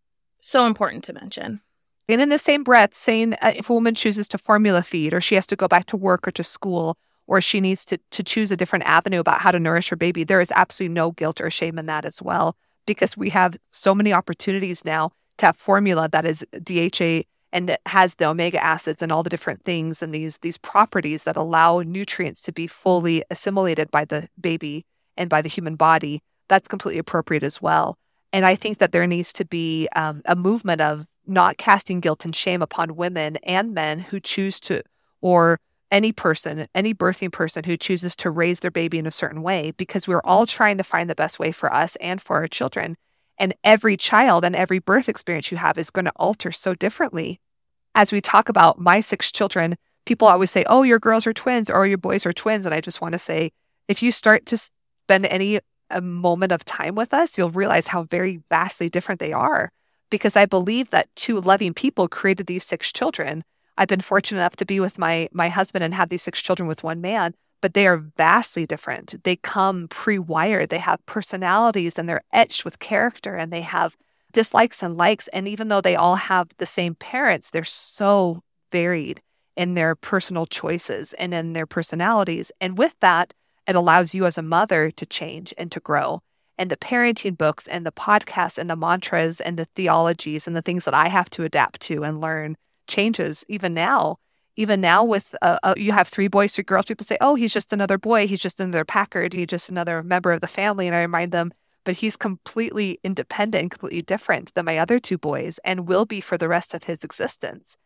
so important to mention. And in the same breath, saying uh, if a woman chooses to formula feed, or she has to go back to work or to school, or she needs to, to choose a different avenue about how to nourish her baby, there is absolutely no guilt or shame in that as well, because we have so many opportunities now to have formula that is D H A and it has the omega acids and all the different things and these these properties that allow nutrients to be fully assimilated by the baby and by the human body. That's completely appropriate as well. And I think that there needs to be um, a movement of not casting guilt and shame upon women and men who choose to, or any person, any birthing person who chooses to raise their baby in a certain way, because we're all trying to find the best way for us and for our children. And every child and every birth experience you have is going to alter so differently. As we talk about my six children, people always say, oh, your girls are twins or your boys are twins. And I just want to say, if you start to spend any a moment of time with us, you'll realize how very vastly different they are. Because I believe that two loving people created these six children. I've been fortunate enough to be with my my husband and have these six children with one man, but they are vastly different. They come pre-wired. They have personalities and they're etched with character and they have dislikes and likes. And even though they all have the same parents, they're so varied in their personal choices and in their personalities. And with that, it allows you as a mother to change and to grow. And the parenting books and the podcasts and the mantras and the theologies and the things that I have to adapt to and learn changes even now. Even now with, uh, uh, you have three boys, three girls, people say, oh, he's just another boy. He's just another Packard. He's just another member of the family. And I remind them, but he's completely independent, completely different than my other two boys and will be for the rest of his existence.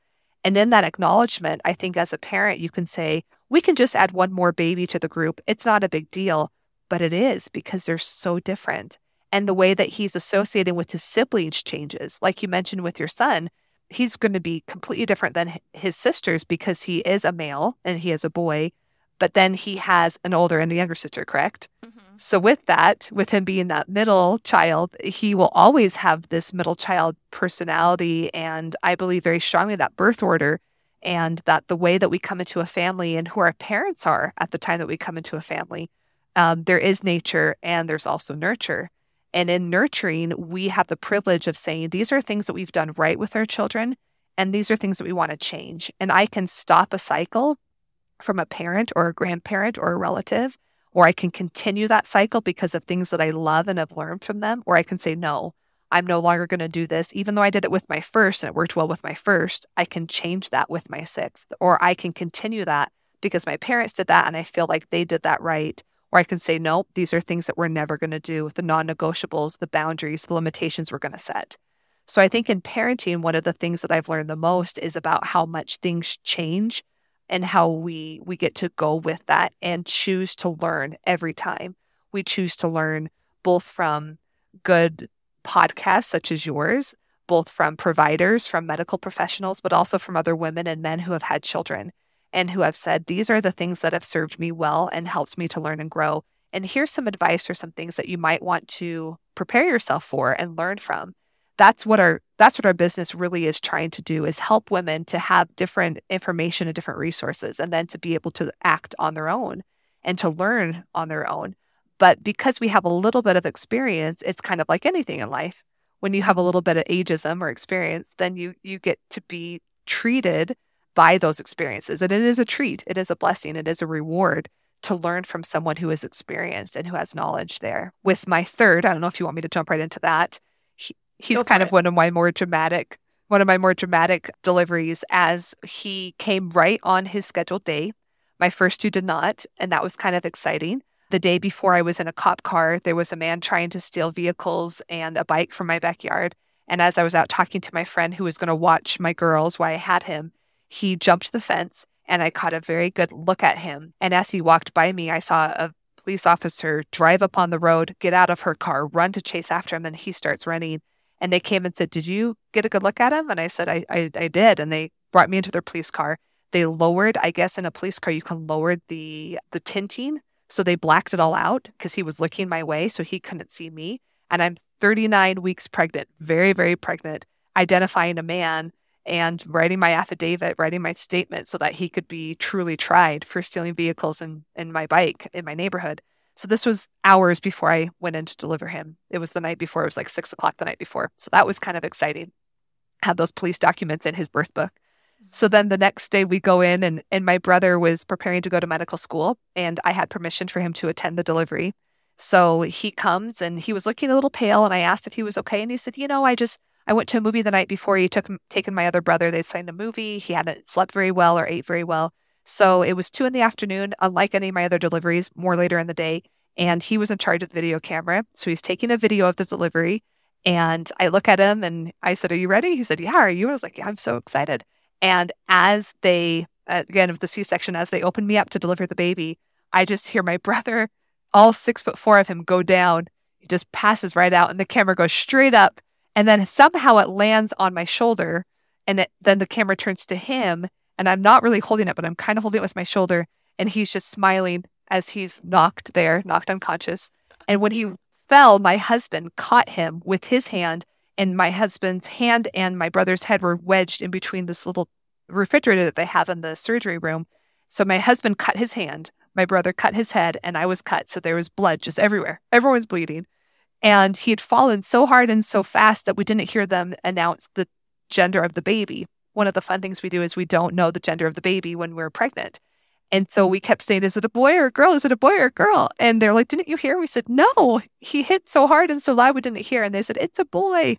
And in that acknowledgement, I think as a parent, you can say, we can just add one more baby to the group. It's not a big deal, but it is because they're so different. And the way that he's associating with his siblings changes. Like you mentioned with your son, he's going to be completely different than his sisters because he is a male and he is a boy, but then he has an older and a younger sister, correct? Mm-hmm. So with that, with him being that middle child, he will always have this middle child personality. And I believe very strongly that birth order and that the way that we come into a family and who our parents are at the time that we come into a family, um, there is nature and there's also nurture. And in nurturing, we have the privilege of saying, these are things that we've done right with our children, and these are things that we want to change. And I can stop a cycle from a parent or a grandparent or a relative, or I can continue that cycle because of things that I love and have learned from them, or I can say, no, I'm no longer going to do this. Even though I did it with my first and it worked well with my first, I can change that with my sixth, or I can continue that because my parents did that and I feel like they did that right. Or I can say, no, these are things that we're never going to do, the non-negotiables, the boundaries, the limitations we're going to set. So I think in parenting, one of the things that I've learned the most is about how much things change and how we we get to go with that and choose to learn every time. We choose to learn both from good podcasts such as yours, both from providers, from medical professionals, but also from other women and men who have had children and who have said, these are the things that have served me well and helps me to learn and grow. And here's some advice or some things that you might want to prepare yourself for and learn from. That's what our that's what our business really is trying to do, is help women to have different information and different resources, and then to be able to act on their own and to learn on their own. But because we have a little bit of experience, it's kind of like anything in life. When you have a little bit of ageism or experience, then you you get to be treated by those experiences. And it is a treat. It is a blessing. It is a reward to learn from someone who is experienced and who has knowledge there. With my third, I don't know if you want me to jump right into that. He, he's kind of one of my more dramatic, one of my more dramatic deliveries, as he came right on his scheduled day. My first two did not. And that was kind of exciting. The day before, I was in a cop car. There was a man trying to steal vehicles and a bike from my backyard. And as I was out talking to my friend who was going to watch my girls while I had him, he jumped the fence and I caught a very good look at him. And as he walked by me, I saw a police officer drive up on the road, get out of her car, run to chase after him, and he starts running. And they came and said, did you get a good look at him? And I said, I, I, I did. And they brought me into their police car. They lowered, I guess in a police car, you can lower the, the tinting. So they blacked it all out because he was looking my way, so he couldn't see me. And I'm thirty-nine weeks pregnant, very, very pregnant, identifying a man and writing my affidavit, writing my statement so that he could be truly tried for stealing vehicles and, and my bike in my neighborhood. So this was hours before I went in to deliver him. It was the night before. It was like six o'clock the night before. So that was kind of exciting. Had those police documents in his birth book. So then the next day we go in and, and my brother was preparing to go to medical school and I had permission for him to attend the delivery. So he comes and he was looking a little pale and I asked if he was okay. And he said, you know, I just, I went to a movie the night before. He took taken my other brother. They signed a movie. He hadn't slept very well or ate very well. So it was two in the afternoon, unlike any of my other deliveries, more later in the day. And he was in charge of the video camera. So he's taking a video of the delivery. And I look at him and I said, are you ready? He said, yeah, are you? I was like, yeah, I'm so excited. And as they, again, of the C-section, as they opened me up to deliver the baby, I just hear my brother, all six foot four of him, go down. He just passes right out and the camera goes straight up. And then somehow it lands on my shoulder. And it, then the camera turns to him. And I'm not really holding it, but I'm kind of holding it with my shoulder. And he's just smiling as he's knocked there, knocked unconscious. And when he fell, my husband caught him with his hand. And my husband's hand and my brother's head were wedged in between this little refrigerator that they have in the surgery room. So my husband cut his hand, my brother cut his head, and I was cut. So there was blood just everywhere. Everyone was bleeding. And he had fallen so hard and so fast that we didn't hear them announce the gender of the baby. One of the fun things we do is we don't know the gender of the baby when we're pregnant. And so we kept saying, is it a boy or a girl? Is it a boy or a girl? And they're like, didn't you hear? We said, no, he hit so hard and so loud we didn't hear. And they said, it's a boy.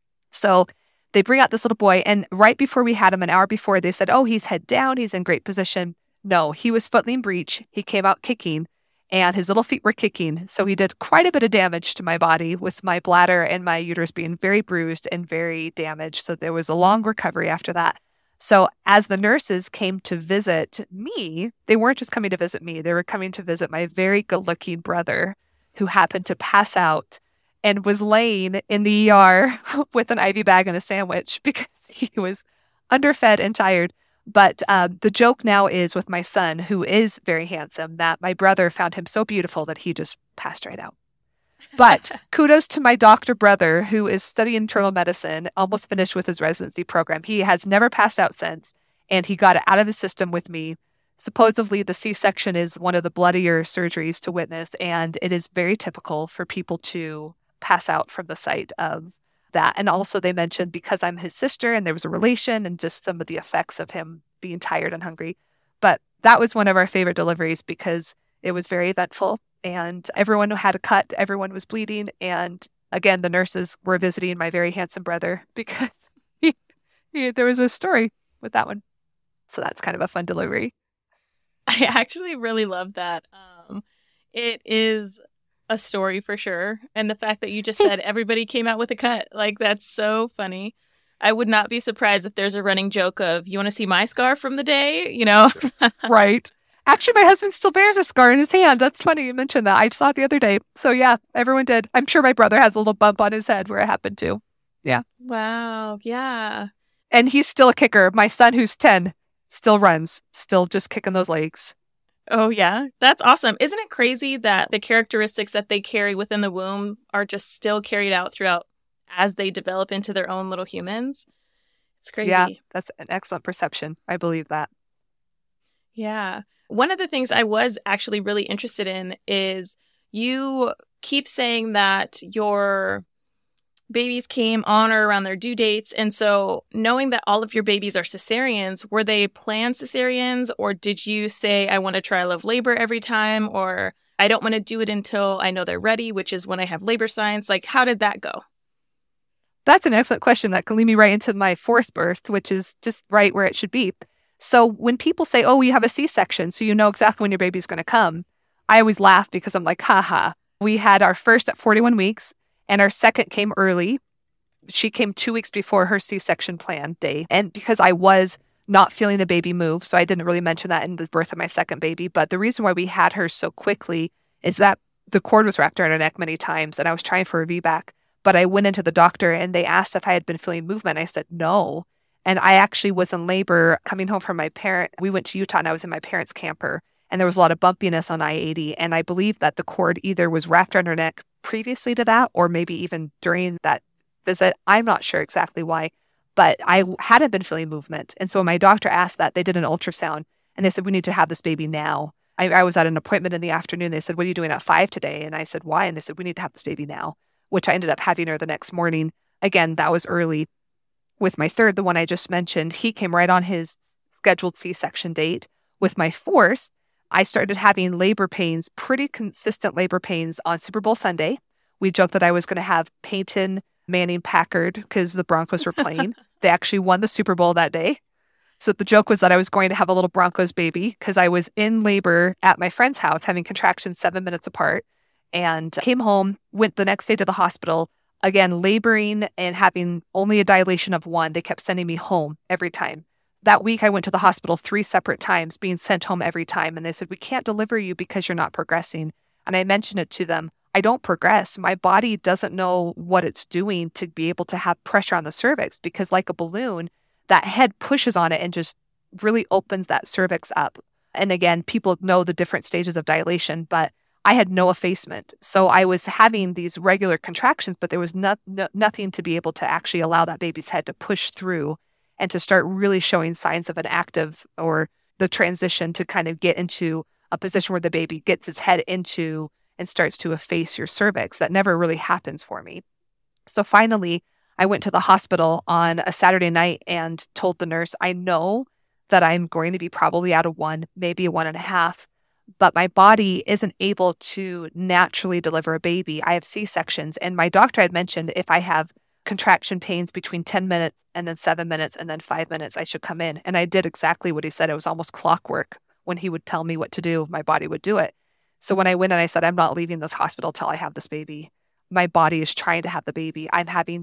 So they bring out this little boy. And right before we had him, an hour before, they said, oh, he's head down. He's in great position. No, he was footling breech. He came out kicking and his little feet were kicking. So he did quite a bit of damage to my body, with my bladder and my uterus being very bruised and very damaged. So there was a long recovery after that. So as the nurses came to visit me, they weren't just coming to visit me. They were coming to visit my very good-looking brother who happened to pass out and was laying in the E R with an I V bag and a sandwich because he was underfed and tired. But uh, the joke now is with my son, who is very handsome, that my brother found him so beautiful that he just passed right out. But kudos to my doctor brother, who is studying internal medicine, almost finished with his residency program. He has never passed out since, and he got it out of his system with me. Supposedly, the C-section is one of the bloodier surgeries to witness, and it is very typical for people to pass out from the sight of that. And also they mentioned because I'm his sister and there was a relation and just some of the effects of him being tired and hungry. But that was one of our favorite deliveries because it was very eventful and everyone had a cut, everyone was bleeding. And again, the nurses were visiting my very handsome brother because he, he, there was a story with that one. So that's kind of a fun delivery. I actually really love that. Um, it is a story for sure. And the fact that you just said everybody came out with a cut, like that's so funny. I would not be surprised if there's a running joke of, you want to see my scar from the day? You know? Right. Actually, my husband still bears a scar in his hand. That's funny you mentioned that. I saw it the other day. So yeah, everyone did. I'm sure my brother has a little bump on his head where it happened to. Yeah. Wow. Yeah. And he's still a kicker. My son, who's ten, still runs, still just kicking those legs. Oh, yeah. That's awesome. Isn't it crazy that the characteristics that they carry within the womb are just still carried out throughout as they develop into their own little humans? It's crazy. Yeah, that's an excellent perception. I believe that. Yeah. One of the things I was actually really interested in is you keep saying that your babies came on or around their due dates. And so knowing that all of your babies are cesareans, were they planned cesareans, or did you say, I want a trial of labor every time, or I don't want to do it until I know they're ready, which is when I have labor signs? Like, how did that go? That's an excellent question that can lead me right into my forced birth, which is just right where it should be. So when people say, oh, you have a C-section, so you know exactly when your baby's going to come, I always laugh because I'm like, haha. We had our first at forty-one weeks. And our second came early. She came two weeks before her C-section planned day. And because I was not feeling the baby move, so I didn't really mention that in the birth of my second baby. But the reason why we had her so quickly is that the cord was wrapped around her neck many times, and I was trying for a V BAC. But I went into the doctor, and they asked if I had been feeling movement. I said no. And I actually was in labor coming home from my parent. We went to Utah, and I was in my parents' camper. And there was a lot of bumpiness on I eighty. And I believe that the cord either was wrapped around her neck previously to that, or maybe even during that visit. I'm not sure exactly why, but I hadn't been feeling movement. And so when my doctor asked that, they did an ultrasound and they said, we need to have this baby now. I, I was at an appointment in the afternoon. They said, what are you doing at five today? And I said, why? And they said, we need to have this baby now, which I ended up having her the next morning. Again, that was early. With my third, the one I just mentioned, he came right on his scheduled C-section date. With my fourth, I started having labor pains, pretty consistent labor pains on Super Bowl Sunday. We joked that I was going to have Peyton Manning Packard because the Broncos were playing. They actually won the Super Bowl that day. So the joke was that I was going to have a little Broncos baby because I was in labor at my friend's house having contractions seven minutes apart and came home, went the next day to the hospital, again, laboring and having only a dilation of one. They kept sending me home every time. That week, I went to the hospital three separate times, being sent home every time. And they said, we can't deliver you because you're not progressing. And I mentioned it to them. I don't progress. My body doesn't know what it's doing to be able to have pressure on the cervix because like a balloon, that head pushes on it and just really opens that cervix up. And again, people know the different stages of dilation, but I had no effacement. So I was having these regular contractions, but there was no, no, nothing to be able to actually allow that baby's head to push through and to start really showing signs of an active or the transition to kind of get into a position where the baby gets its head into and starts to efface your cervix. That never really happens for me. So finally, I went to the hospital on a Saturday night and told the nurse, I know that I'm going to be probably out of one, maybe a one and a half, but my body isn't able to naturally deliver a baby. I have C-sections. And my doctor had mentioned if I have contraction pains between ten minutes and then seven minutes and then five minutes, I should come in. And I did exactly what he said. It was almost clockwork. When he would tell me what to do, my body would do it. So when I went and I said, I'm not leaving this hospital till I have this baby. My body is trying to have the baby. I'm having these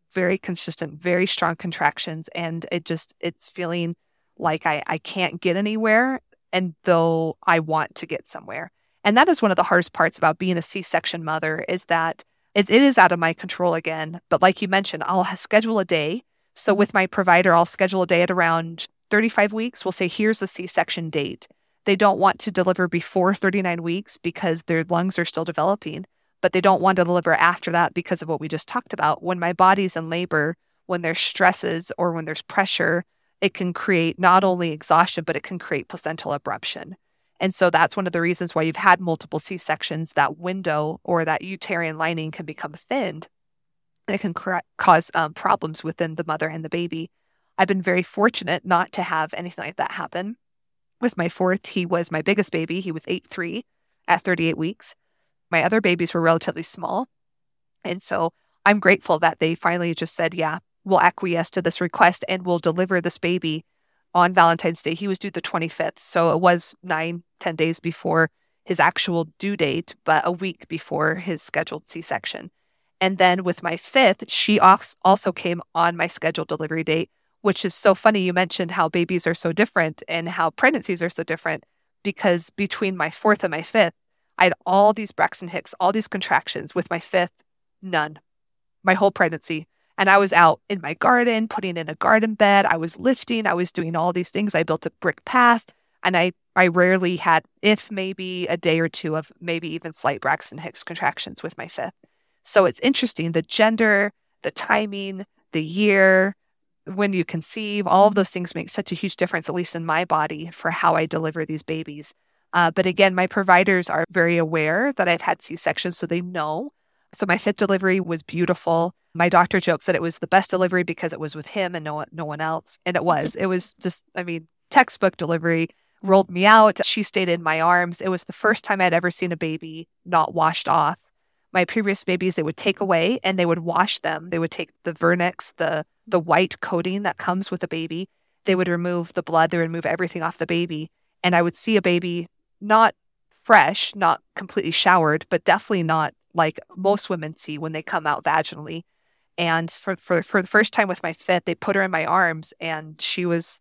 very consistent, very strong contractions. And it just, it's feeling like I, I can't get anywhere, and though I want to get somewhere. And that is one of the hardest parts about being a C-section mother, is that it, it is out of my control again. But like you mentioned, I'll schedule a day. So with my provider, I'll schedule a day at around thirty-five weeks. We'll say, here's the C-section date. They don't want to deliver before thirty-nine weeks because their lungs are still developing, but they don't want to deliver after that because of what we just talked about. When my body's in labor, when there's stresses or when there's pressure, it can create not only exhaustion, but it can create placental abruption. And so that's one of the reasons why you've had multiple C-sections. That window or that uterine lining can become thinned. It can cra- cause um, problems within the mother and the baby. I've been very fortunate not to have anything like that happen. With my fourth, he was my biggest baby. He was eight three at thirty-eight weeks. My other babies were relatively small. And so I'm grateful that they finally just said, yeah, we'll acquiesce to this request and we'll deliver this baby on Valentine's Day. He was due the twenty-fifth. So it was nine, ten days before his actual due date, but a week before his scheduled C-section. And then with my fifth, she also came on my scheduled delivery date, which is so funny. You mentioned how babies are so different and how pregnancies are so different, because between my fourth and my fifth, I had all these Braxton Hicks, all these contractions. With my fifth, none. My whole pregnancy. And I was out in my garden, putting in a garden bed. I was lifting. I was doing all these things. I built a brick path. And I, I rarely had, if maybe a day or two of maybe even slight Braxton Hicks contractions with my fifth. So it's interesting. The gender, the timing, the year, when you conceive, all of those things make such a huge difference, at least in my body, for how I deliver these babies. Uh, but again, my providers are very aware that I've had C-sections, so they know. So my fifth delivery was beautiful. My doctor jokes that it was the best delivery because it was with him and no one, no one else. And it was. It was just, I mean, textbook delivery. Rolled me out. She stayed in my arms. It was the first time I'd ever seen a baby not washed off. My previous babies, they would take away and they would wash them. They would take the vernix, the the white coating that comes with a baby. They would remove the blood. They would remove everything off the baby. And I would see a baby not fresh, not completely showered, but definitely not like most women see when they come out vaginally. And for, for, for the first time with my fifth, they put her in my arms and she was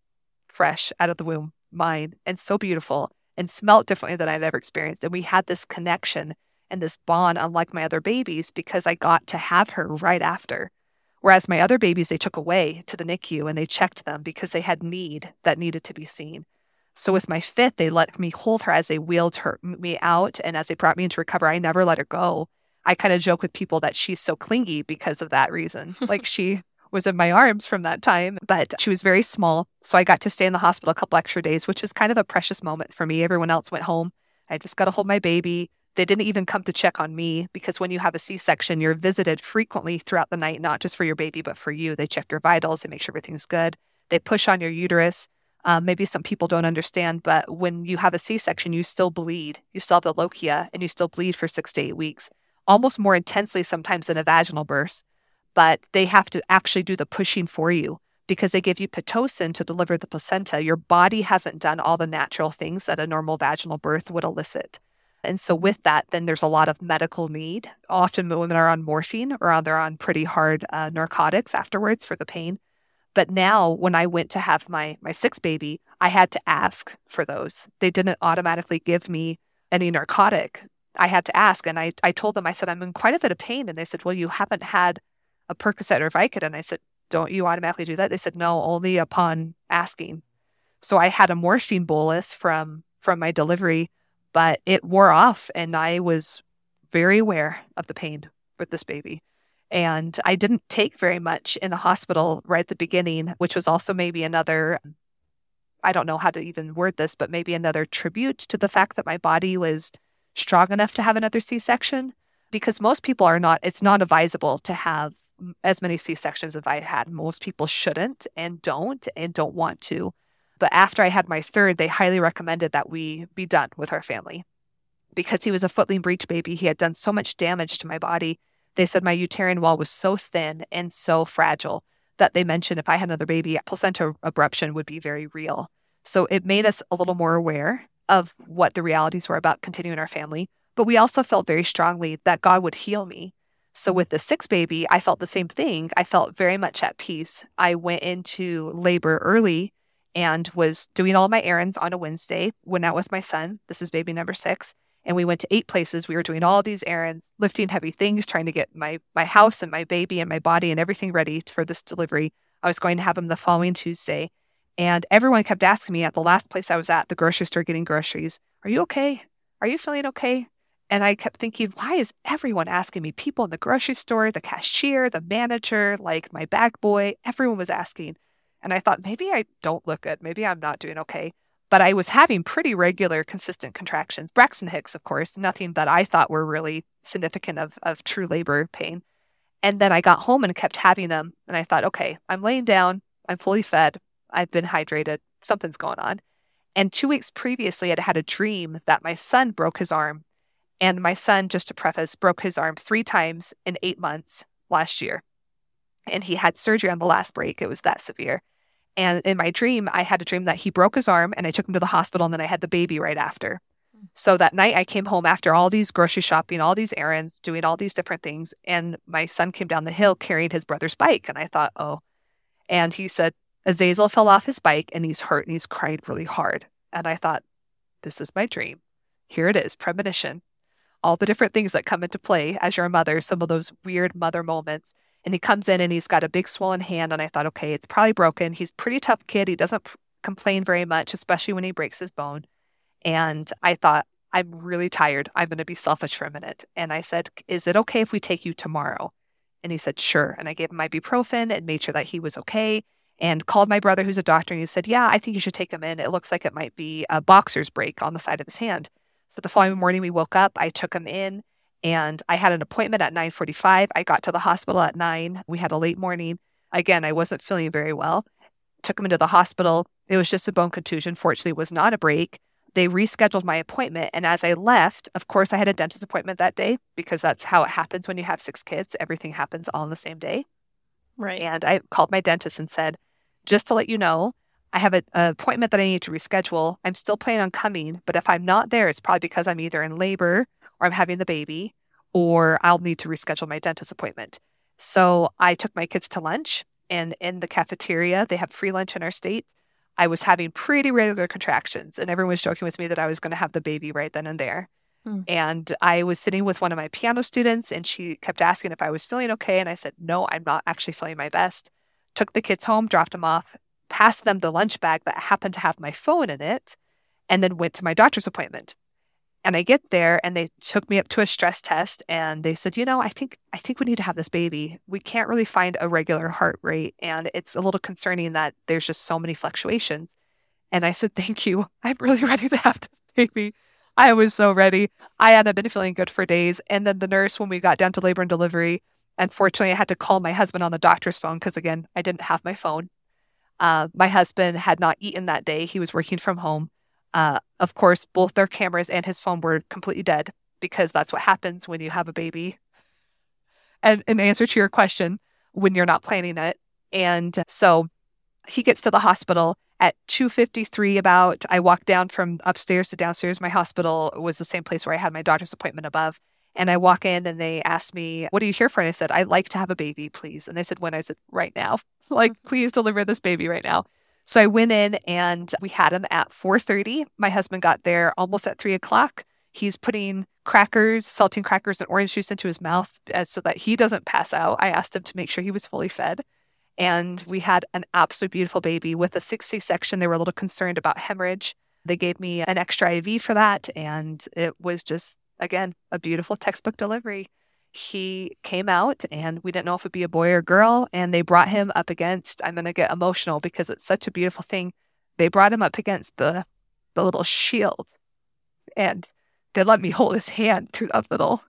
fresh out of the womb, mine, and so beautiful and smelled differently than I'd ever experienced. And we had this connection and this bond, unlike my other babies, because I got to have her right after. Whereas my other babies, they took away to the N I C U and they checked them because they had need that needed to be seen. So with my fifth, they let me hold her as they wheeled her me out. And as they brought me into recovery, I never let her go. I kind of joke with people that she's so clingy because of that reason. Like she was in my arms from that time, but she was very small. So I got to stay in the hospital a couple extra days, which is kind of a precious moment for me. Everyone else went home. I just got to hold my baby. They didn't even come to check on me because when you have a C-section, you're visited frequently throughout the night, not just for your baby, but for you. They check your vitals. They make sure everything's good. They push on your uterus. Um, maybe some people don't understand, but when you have a C-section, you still bleed. You still have the lochia and you still bleed for six to eight weeks, almost more intensely sometimes than a vaginal birth. But they have to actually do the pushing for you because they give you Pitocin to deliver the placenta. Your body hasn't done all the natural things that a normal vaginal birth would elicit. And so with that, then there's a lot of medical need. Often women are on morphine or they're on pretty hard uh, narcotics afterwards for the pain. But now when I went to have my, my sixth baby, I had to ask for those. They didn't automatically give me any narcotic. I had to ask. And I, I told them, I said, I'm in quite a bit of pain. And they said, well, you haven't had a Percocet or Vicodin. And I said, don't you automatically do that? They said, no, only upon asking. So I had a morphine bolus from, from my delivery, but it wore off and I was very aware of the pain with this baby. And I didn't take very much in the hospital right at the beginning, which was also maybe another, I don't know how to even word this, but maybe another tribute to the fact that my body was strong enough to have another C-section. Because most people are not, it's not advisable to have as many C-sections as I had. Most people shouldn't and don't and don't want to. But after I had my third, they highly recommended that we be done with our family. Because he was a footling breech baby, he had done so much damage to my body. They said my uterine wall was so thin and so fragile that they mentioned if I had another baby, placenta abruption would be very real. So it made us a little more aware of what the realities were about continuing our family. But we also felt very strongly that God would heal me. So with the sixth baby, I felt the same thing. I felt very much at peace. I went into labor early and was doing all my errands on a Wednesday, went out with my son. This is baby number six. And we went to eight places. We were doing all these errands, lifting heavy things, trying to get my, my house and my baby and my body and everything ready for this delivery. I was going to have him the following Tuesday. And everyone kept asking me at the last place I was at, the grocery store getting groceries, are you okay? Are you feeling okay? And I kept thinking, why is everyone asking me? People in the grocery store, the cashier, the manager, like my bag boy, everyone was asking. And I thought, maybe I don't look good. Maybe I'm not doing okay. But I was having pretty regular, consistent contractions. Braxton Hicks, of course, nothing that I thought were really significant of, of true labor pain. And then I got home and kept having them. And I thought, okay, I'm laying down. I'm fully fed. I've been hydrated. Something's going on. And two weeks previously, I'd had a dream that my son broke his arm. And my son, just to preface, broke his arm three times in eight months last year. And he had surgery on the last break. It was that severe. And in my dream, I had a dream that he broke his arm and I took him to the hospital and then I had the baby right after. So that night I came home after all these grocery shopping, all these errands, doing all these different things. And my son came down the hill carrying his brother's bike. And I thought, oh, and he said, Azazel fell off his bike and he's hurt and he's cried really hard. And I thought, this is my dream. Here it is, premonition. All the different things that come into play as you're a mother, some of those weird mother moments. And he comes in and he's got a big swollen hand. And I thought, okay, it's probably broken. He's a pretty tough kid. He doesn't p- complain very much, especially when he breaks his bone. And I thought, I'm really tired. I'm going to be selfish for a minute. And I said, is it okay if we take you tomorrow? And he said, sure. And I gave him ibuprofen and made sure that he was okay and called my brother, who's a doctor. And he said, yeah, I think you should take him in. It looks like it might be a boxer's break on the side of his hand. So the following morning we woke up, I took him in and I had an appointment at nine forty-five. I got to the hospital at nine. We had a late morning. Again, I wasn't feeling very well. Took him into the hospital. It was just a bone contusion. Fortunately, it was not a break. They rescheduled my appointment. And as I left, of course, I had a dentist appointment that day because that's how it happens when you have six kids. Everything happens all on the same day. Right. And I called my dentist and said, just to let you know, I have an appointment that I need to reschedule. I'm still planning on coming, but if I'm not there, it's probably because I'm either in labor or I'm having the baby, or I'll need to reschedule my dentist appointment. So I took my kids to lunch, and in the cafeteria, they have free lunch in our state. I was having pretty regular contractions, and everyone was joking with me that I was going to have the baby right then and there. Mm. And I was sitting with one of my piano students, and she kept asking if I was feeling okay. And I said, no, I'm not actually feeling my best. Took the kids home, dropped them off, passed them the lunch bag that happened to have my phone in it, and then went to my doctor's appointment. And I get there and they took me up to a stress test and they said, you know, I think I think we need to have this baby. We can't really find a regular heart rate. And it's a little concerning that there's just so many fluctuations. And I said, thank you. I'm really ready to have this baby. I was so ready. I hadn't been feeling good for days. And then the nurse, when we got down to labor and delivery, unfortunately, I had to call my husband on the doctor's phone because, again, I didn't have my phone. Uh, my husband had not eaten that day. He was working from home. Uh, of course, both their cameras and his phone were completely dead because that's what happens when you have a baby. And in answer to your question, when you're not planning it. And so he gets to the hospital at two fifty-three about. I walked down from upstairs to downstairs. My hospital was the same place where I had my doctor's appointment above. And I walk in and they asked me, what are you here for? And I said, I'd like to have a baby, please. And they said, when? I said, right now. Like, please deliver this baby right now. So I went in and we had him at four thirty. My husband got there almost at three o'clock. He's putting crackers, saltine crackers and orange juice into his mouth uh, so that he doesn't pass out. I asked him to make sure he was fully fed. And we had an absolute beautiful baby. With a six C-section, they were a little concerned about hemorrhage. They gave me an extra I V for that. And it was just, again, a beautiful textbook delivery. He came out and we didn't know if it'd be a boy or girl. And they brought him up against, I'm going to get emotional because it's such a beautiful thing. They brought him up against the, the little shield and they let me hold his hand through that little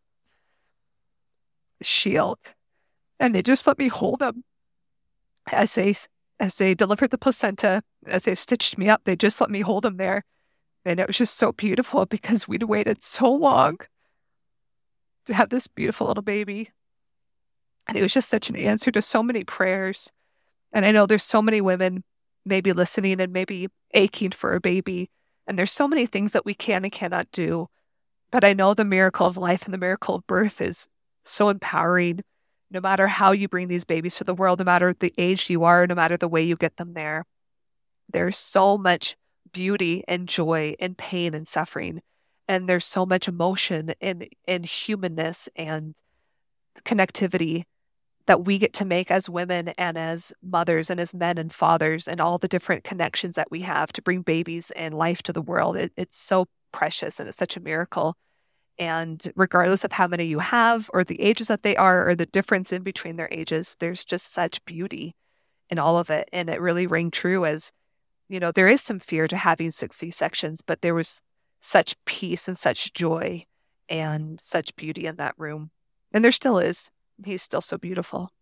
shield. And they just let me hold him as they, as they delivered the placenta, as they stitched me up, they just let me hold him there. And it was just so beautiful because we'd waited so long to have this beautiful little baby. And it was just such an answer to so many prayers. And I know there's so many women maybe listening and maybe aching for a baby. And there's so many things that we can and cannot do. But I know the miracle of life and the miracle of birth is so empowering. No matter how you bring these babies to the world, no matter the age you are, no matter the way you get them there, there's so much beauty and joy and pain and suffering. And there's so much emotion and, and humanness and connectivity that we get to make as women and as mothers and as men and fathers, and all the different connections that we have to bring babies and life to the world. It, it's so precious and it's such a miracle. And regardless of how many you have or the ages that they are or the difference in between their ages, there's just such beauty in all of it. And it really rang true as, you know, there is some fear to having six C-sections, but there was such peace and such joy and such beauty in that room. And there still is. He's still so beautiful.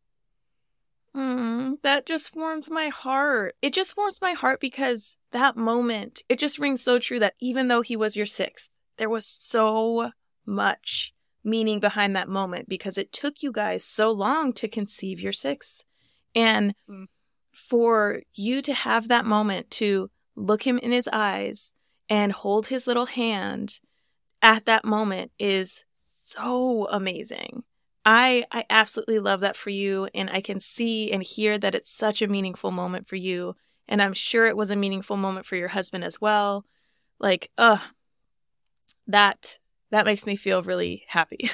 Mm, that just warms my heart. It just warms my heart because that moment, it just rings so true that even though he was your sixth, there was so much meaning behind that moment because it took you guys so long to conceive your sixth. And mm. for you to have that moment to look him in his eyes and hold his little hand at that moment is so amazing. I I absolutely love that for you, and I can see and hear that it's such a meaningful moment for you, and I'm sure it was a meaningful moment for your husband as well. Like, uh, that that makes me feel really happy.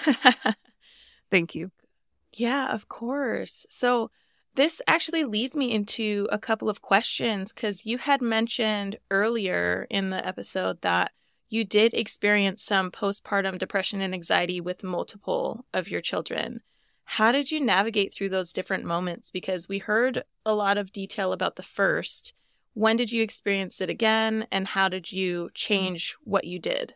Thank you. Yeah, of course. So this actually leads me into a couple of questions because you had mentioned earlier in the episode that you did experience some postpartum depression and anxiety with multiple of your children. How did you navigate through those different moments? Because we heard a lot of detail about the first. When did you experience it again? And how did you change what you did?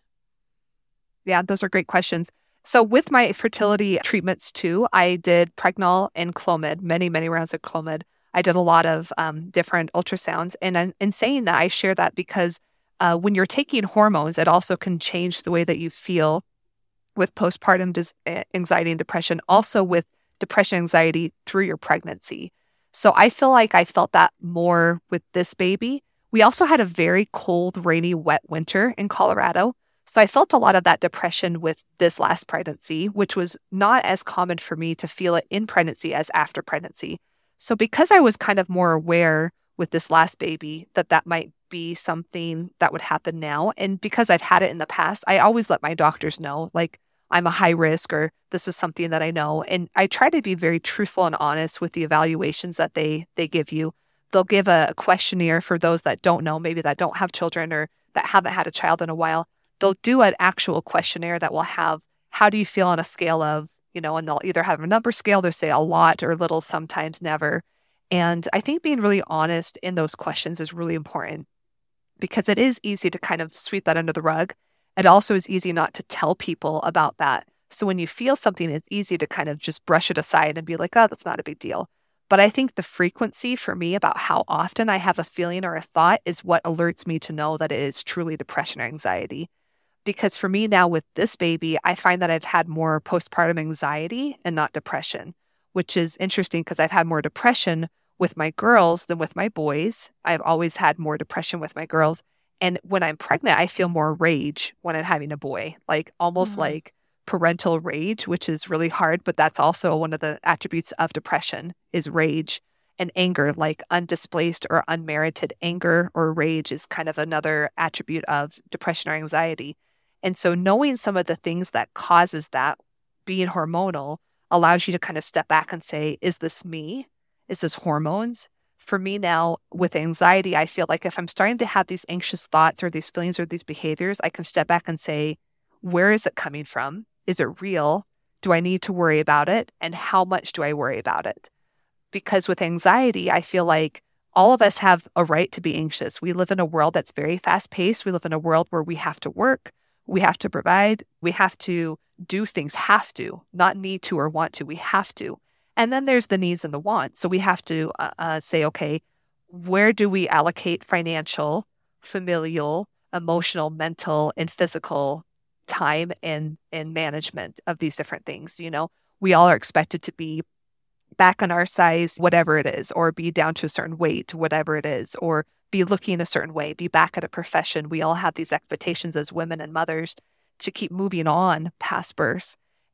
Yeah, those are great questions. So with my fertility treatments too, I did Pregnol and Clomid, many, many rounds of Clomid. I did a lot of um, different ultrasounds. And in saying that, I share that because Uh, when you're taking hormones, it also can change the way that you feel with postpartum dis- anxiety and depression, also with depression and anxiety through your pregnancy. So I feel like I felt that more with this baby. We also had a very cold, rainy, wet winter in Colorado. So I felt a lot of that depression with this last pregnancy, which was not as common for me to feel it in pregnancy as after pregnancy. So because I was kind of more aware with this last baby that that might be something that would happen now. And because I've had it in the past, I always let my doctors know, like, I'm a high risk or this is something that I know. And I try to be very truthful and honest with the evaluations that they they give you. They'll give a questionnaire for those that don't know, maybe that don't have children or that haven't had a child in a while. They'll do an actual questionnaire that will have, how do you feel on a scale of, you know, and they'll either have a number scale, they'll say a lot or little, sometimes never. And I think being really honest in those questions is really important, because it is easy to kind of sweep that under the rug. It also is easy not to tell people about that. So when you feel something, it's easy to kind of just brush it aside and be like, oh, that's not a big deal. But I think the frequency for me about how often I have a feeling or a thought is what alerts me to know that it is truly depression or anxiety. Because for me now with this baby, I find that I've had more postpartum anxiety and not depression, which is interesting because I've had more depression with my girls than with my boys. I've always had more depression with my girls. And when I'm pregnant, I feel more rage when I'm having a boy, like almost mm-hmm. like parental rage, which is really hard. But that's also one of the attributes of depression is rage and anger, like undisplaced or unmerited anger or rage is kind of another attribute of depression or anxiety. And so knowing some of the things that causes that, being hormonal, allows you to kind of step back and say, is this me? Is this hormones? For me now, with anxiety, I feel like if I'm starting to have these anxious thoughts or these feelings or these behaviors, I can step back and say, where is it coming from? Is it real? Do I need to worry about it? And how much do I worry about it? Because with anxiety, I feel like all of us have a right to be anxious. We live in a world that's very fast-paced. We live in a world where we have to work. We have to provide. We have to do things, have to, not need to or want to. We have to. And then there's the needs and the wants. So we have to uh, uh, say, okay, where do we allocate financial, familial, emotional, mental, and physical time and, and management of these different things? You know, we all are expected to be back on our size, whatever it is, or be down to a certain weight, whatever it is, or be looking a certain way, be back at a profession. We all have these expectations as women and mothers to keep moving on past birth.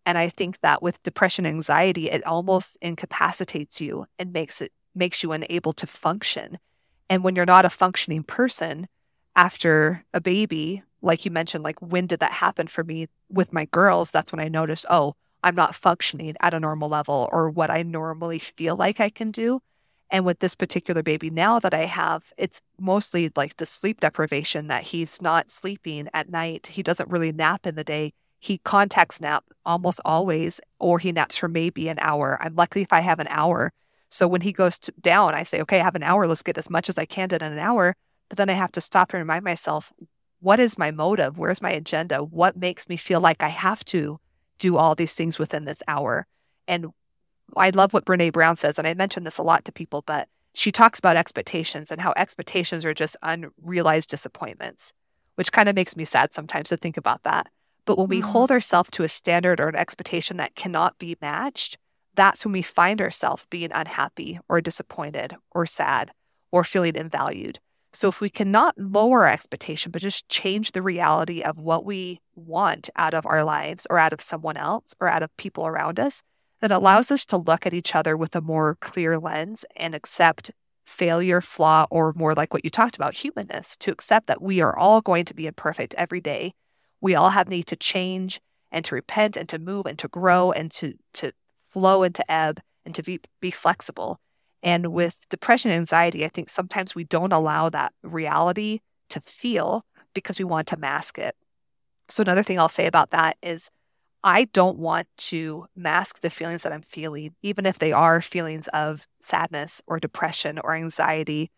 And I think that with depression and anxiety, it almost incapacitates you and makes it makes you unable to function. And when you're not a functioning person after a baby, like you mentioned, like when did that happen for me with my girls? That's when I noticed, oh, I'm not functioning at a normal level or what I normally feel like I can do. And with this particular baby now that I have, it's mostly like the sleep deprivation, that he's not sleeping at night. He doesn't really nap in the day. He contacts nap almost always, or he naps for maybe an hour. I'm lucky if I have an hour. So when he goes to, down, I say, okay, I have an hour. Let's get as much as I can done in an hour. But then I have to stop and remind myself, what is my motive? Where's my agenda? What makes me feel like I have to do all these things within this hour? And I love what Brene Brown says, and I mention this a lot to people, but she talks about expectations and how expectations are just unrealized disappointments, which kind of makes me sad sometimes to think about that. But when we mm-hmm. hold ourselves to a standard or an expectation that cannot be matched, that's when we find ourselves being unhappy or disappointed or sad or feeling invalued. So if we cannot lower our expectation, but just change the reality of what we want out of our lives or out of someone else or out of people around us, that allows us to look at each other with a more clear lens and accept failure, flaw, or more like what you talked about, humanness, to accept that we are all going to be imperfect every day. We all have need to change and to repent and to move and to grow and to, to flow and to ebb and to be, be flexible. And with depression and anxiety, I think sometimes we don't allow that reality to feel because we want to mask it. So another thing I'll say about that is I don't want to mask the feelings that I'm feeling, even if they are feelings of sadness or depression or anxiety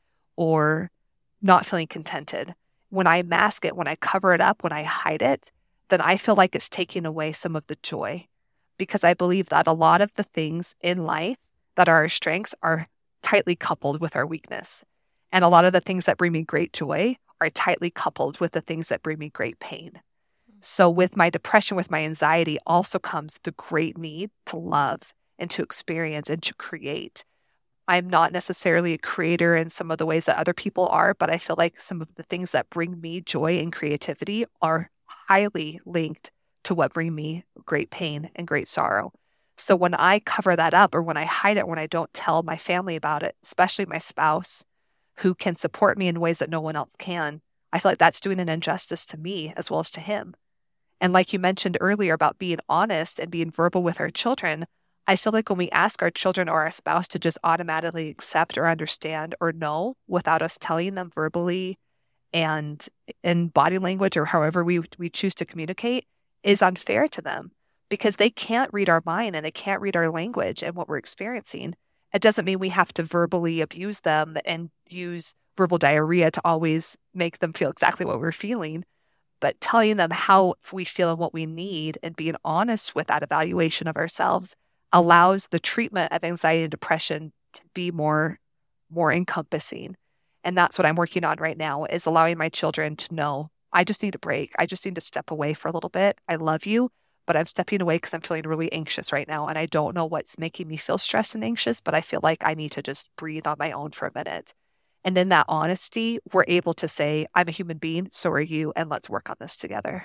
or not feeling contented. When I mask it, when I cover it up, when I hide it, then I feel like it's taking away some of the joy, because I believe that a lot of the things in life that are our strengths are tightly coupled with our weakness. And a lot of the things that bring me great joy are tightly coupled with the things that bring me great pain. So with my depression, with my anxiety, also comes the great need to love and to experience and to create. I'm not necessarily a creator in some of the ways that other people are, but I feel like some of the things that bring me joy and creativity are highly linked to what bring me great pain and great sorrow. So when I cover that up, or when I hide it, when I don't tell my family about it, especially my spouse, who can support me in ways that no one else can, I feel like that's doing an injustice to me as well as to him. And like you mentioned earlier about being honest and being verbal with our children, I feel like when we ask our children or our spouse to just automatically accept or understand or know without us telling them verbally and in body language or however we we choose to communicate is unfair to them, because they can't read our mind and they can't read our language and what we're experiencing. It doesn't mean we have to verbally abuse them and use verbal diarrhea to always make them feel exactly what we're feeling. But telling them how we feel and what we need and being honest with that evaluation of ourselves allows the treatment of anxiety and depression to be more, more encompassing. And that's what I'm working on right now, is allowing my children to know, I just need a break. I just need to step away for a little bit. I love you, but I'm stepping away because I'm feeling really anxious right now. And I don't know what's making me feel stressed and anxious, but I feel like I need to just breathe on my own for a minute. And in that honesty, we're able to say, I'm a human being, so are you, and let's work on this together.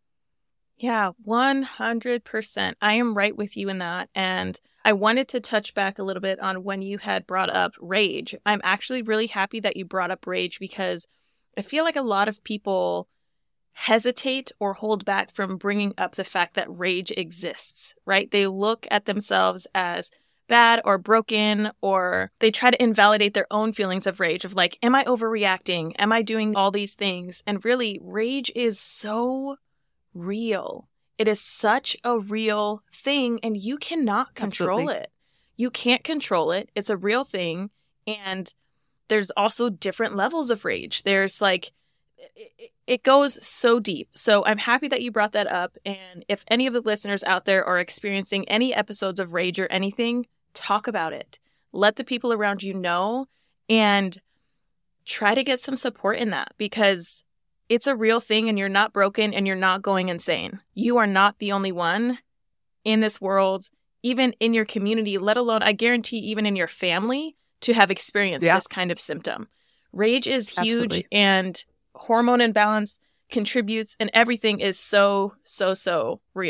Yeah, one hundred percent. I am right with you in that. And I wanted to touch back a little bit on when you had brought up rage. I'm actually really happy that you brought up rage, because I feel like a lot of people hesitate or hold back from bringing up the fact that rage exists, right? They look at themselves as bad or broken, or they try to invalidate their own feelings of rage of like, am I overreacting? Am I doing all these things? And really, rage is so real. It is such a real thing, and you cannot control Absolutely. it. You can't control it. It's a real thing. And there's also different levels of rage. There's like, it, it goes so deep. So I'm happy that you brought that up. And if any of the listeners out there are experiencing any episodes of rage or anything, talk about it. Let the people around you know, and try to get some support in that, because it's a real thing and you're not broken and you're not going insane. You are not the only one in this world, even in your community, let alone, I guarantee, even in your family, to have experienced yeah. this kind of symptom. Rage is huge. Absolutely. And hormone imbalance contributes, and everything is so, so, so real.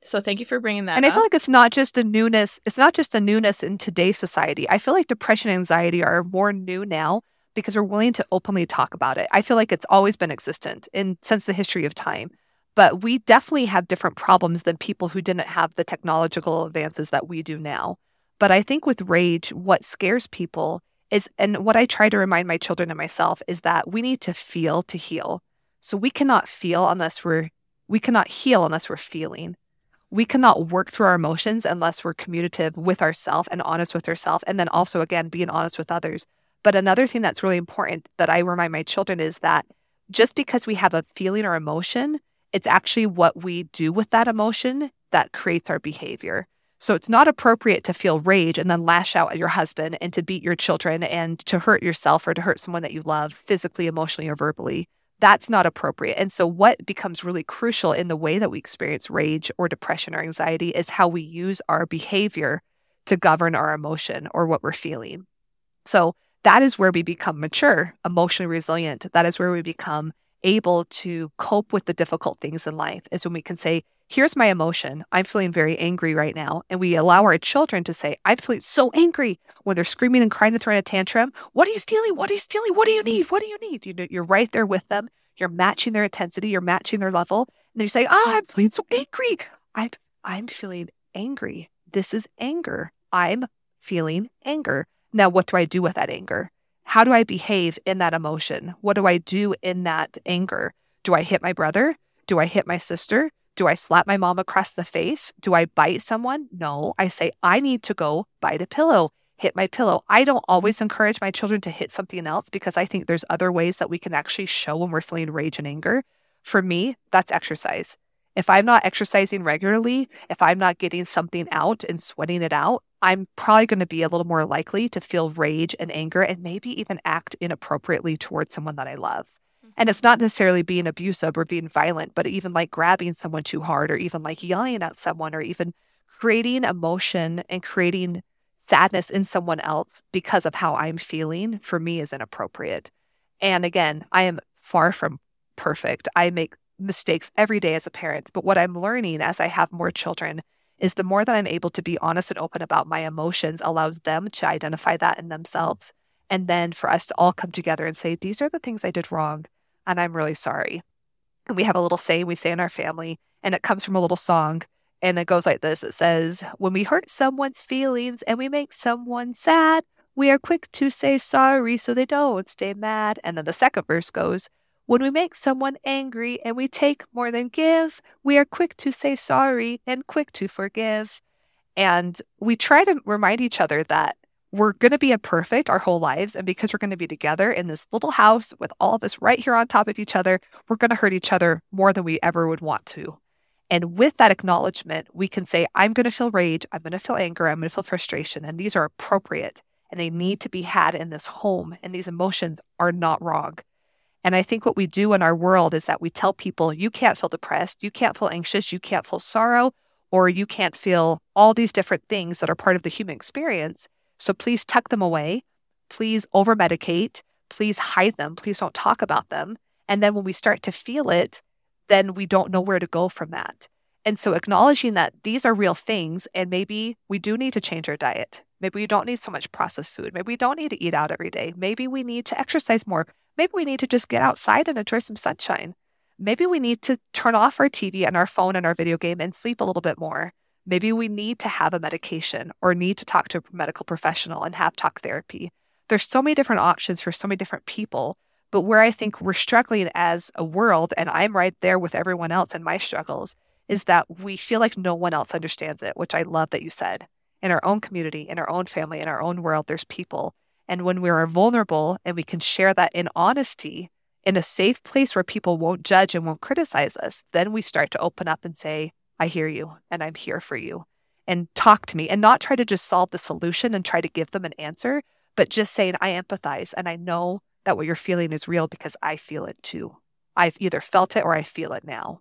So thank you for bringing that and up. I feel like it's not just a newness. It's not just a newness in today's society. I feel like depression and anxiety are more new now because we're willing to openly talk about it. I feel like it's always been existent in since the history of time. But we definitely have different problems than people who didn't have the technological advances that we do now. But I think with rage, what scares people is, and what I try to remind my children and myself, is that we need to feel to heal. So we cannot feel unless we're, we cannot heal unless we're feeling. We cannot work through our emotions unless we're communicative with ourselves and honest with ourselves. And then also, again, being honest with others. But another thing that's really important that I remind my children is that just because we have a feeling or emotion, it's actually what we do with that emotion that creates our behavior. So it's not appropriate to feel rage and then lash out at your husband and to beat your children and to hurt yourself or to hurt someone that you love physically, emotionally, or verbally. That's not appropriate. And so what becomes really crucial in the way that we experience rage or depression or anxiety is how we use our behavior to govern our emotion or what we're feeling. So that is where we become mature, emotionally resilient. That is where we become able to cope with the difficult things in life, is when we can say, here's my emotion. I'm feeling very angry right now. And we allow our children to say, I'm feeling so angry, when they're screaming and crying and throwing a tantrum. What are you stealing? What are you stealing? What do you need? What do you need? You know, you're right there with them. You're matching their intensity. You're matching their level. And then you say, ah, I'm feeling so angry. I'm, I'm feeling angry. This is anger. I'm feeling anger. Now, what do I do with that anger? How do I behave in that emotion? What do I do in that anger? Do I hit my brother? Do I hit my sister? Do I slap my mom across the face? Do I bite someone? No, I say, I need to go bite a pillow, hit my pillow. I don't always encourage my children to hit something else because I think there's other ways that we can actually show when we're feeling rage and anger. For me, that's exercise. If I'm not exercising regularly, if I'm not getting something out and sweating it out, I'm probably going to be a little more likely to feel rage and anger and maybe even act inappropriately towards someone that I love. And it's not necessarily being abusive or being violent, but even like grabbing someone too hard or even like yelling at someone or even creating emotion and creating sadness in someone else because of how I'm feeling, for me, is inappropriate. And again, I am far from perfect. I make mistakes every day as a parent. But what I'm learning as I have more children is the more that I'm able to be honest and open about my emotions allows them to identify that in themselves. And then for us to all come together and say, these are the things I did wrong, and I'm really sorry. And we have a little saying we say in our family, and it comes from a little song. And it goes like this. It says, when we hurt someone's feelings and we make someone sad, we are quick to say sorry so they don't stay mad. And then the second verse goes, when we make someone angry and we take more than give, we are quick to say sorry and quick to forgive. And we try to remind each other that we're going to be imperfect our whole lives. And because we're going to be together in this little house with all of us right here on top of each other, we're going to hurt each other more than we ever would want to. And with that acknowledgement, we can say, I'm going to feel rage, I'm going to feel anger, I'm going to feel frustration, and these are appropriate, and they need to be had in this home, and these emotions are not wrong. And I think what we do in our world is that we tell people, you can't feel depressed, you can't feel anxious, you can't feel sorrow, or you can't feel all these different things that are part of the human experience. So please tuck them away, please over-medicate, please hide them, please don't talk about them. And then when we start to feel it, then we don't know where to go from that. And so acknowledging that these are real things, and maybe we do need to change our diet. Maybe we don't need so much processed food. Maybe we don't need to eat out every day. Maybe we need to exercise more. Maybe we need to just get outside and enjoy some sunshine. Maybe we need to turn off our T V and our phone and our video game and sleep a little bit more. Maybe we need to have a medication or need to talk to a medical professional and have talk therapy. There's so many different options for so many different people. But where I think we're struggling as a world, and I'm right there with everyone else in my struggles, is that we feel like no one else understands it, which I love that you said. In our own community, in our own family, in our own world, there's people. And when we are vulnerable and we can share that in honesty, in a safe place where people won't judge and won't criticize us, then we start to open up and say, I hear you and I'm here for you. And talk to me, and not try to just solve the solution and try to give them an answer, but just saying, I empathize and I know that what you're feeling is real because I feel it too. I've either felt it or I feel it now.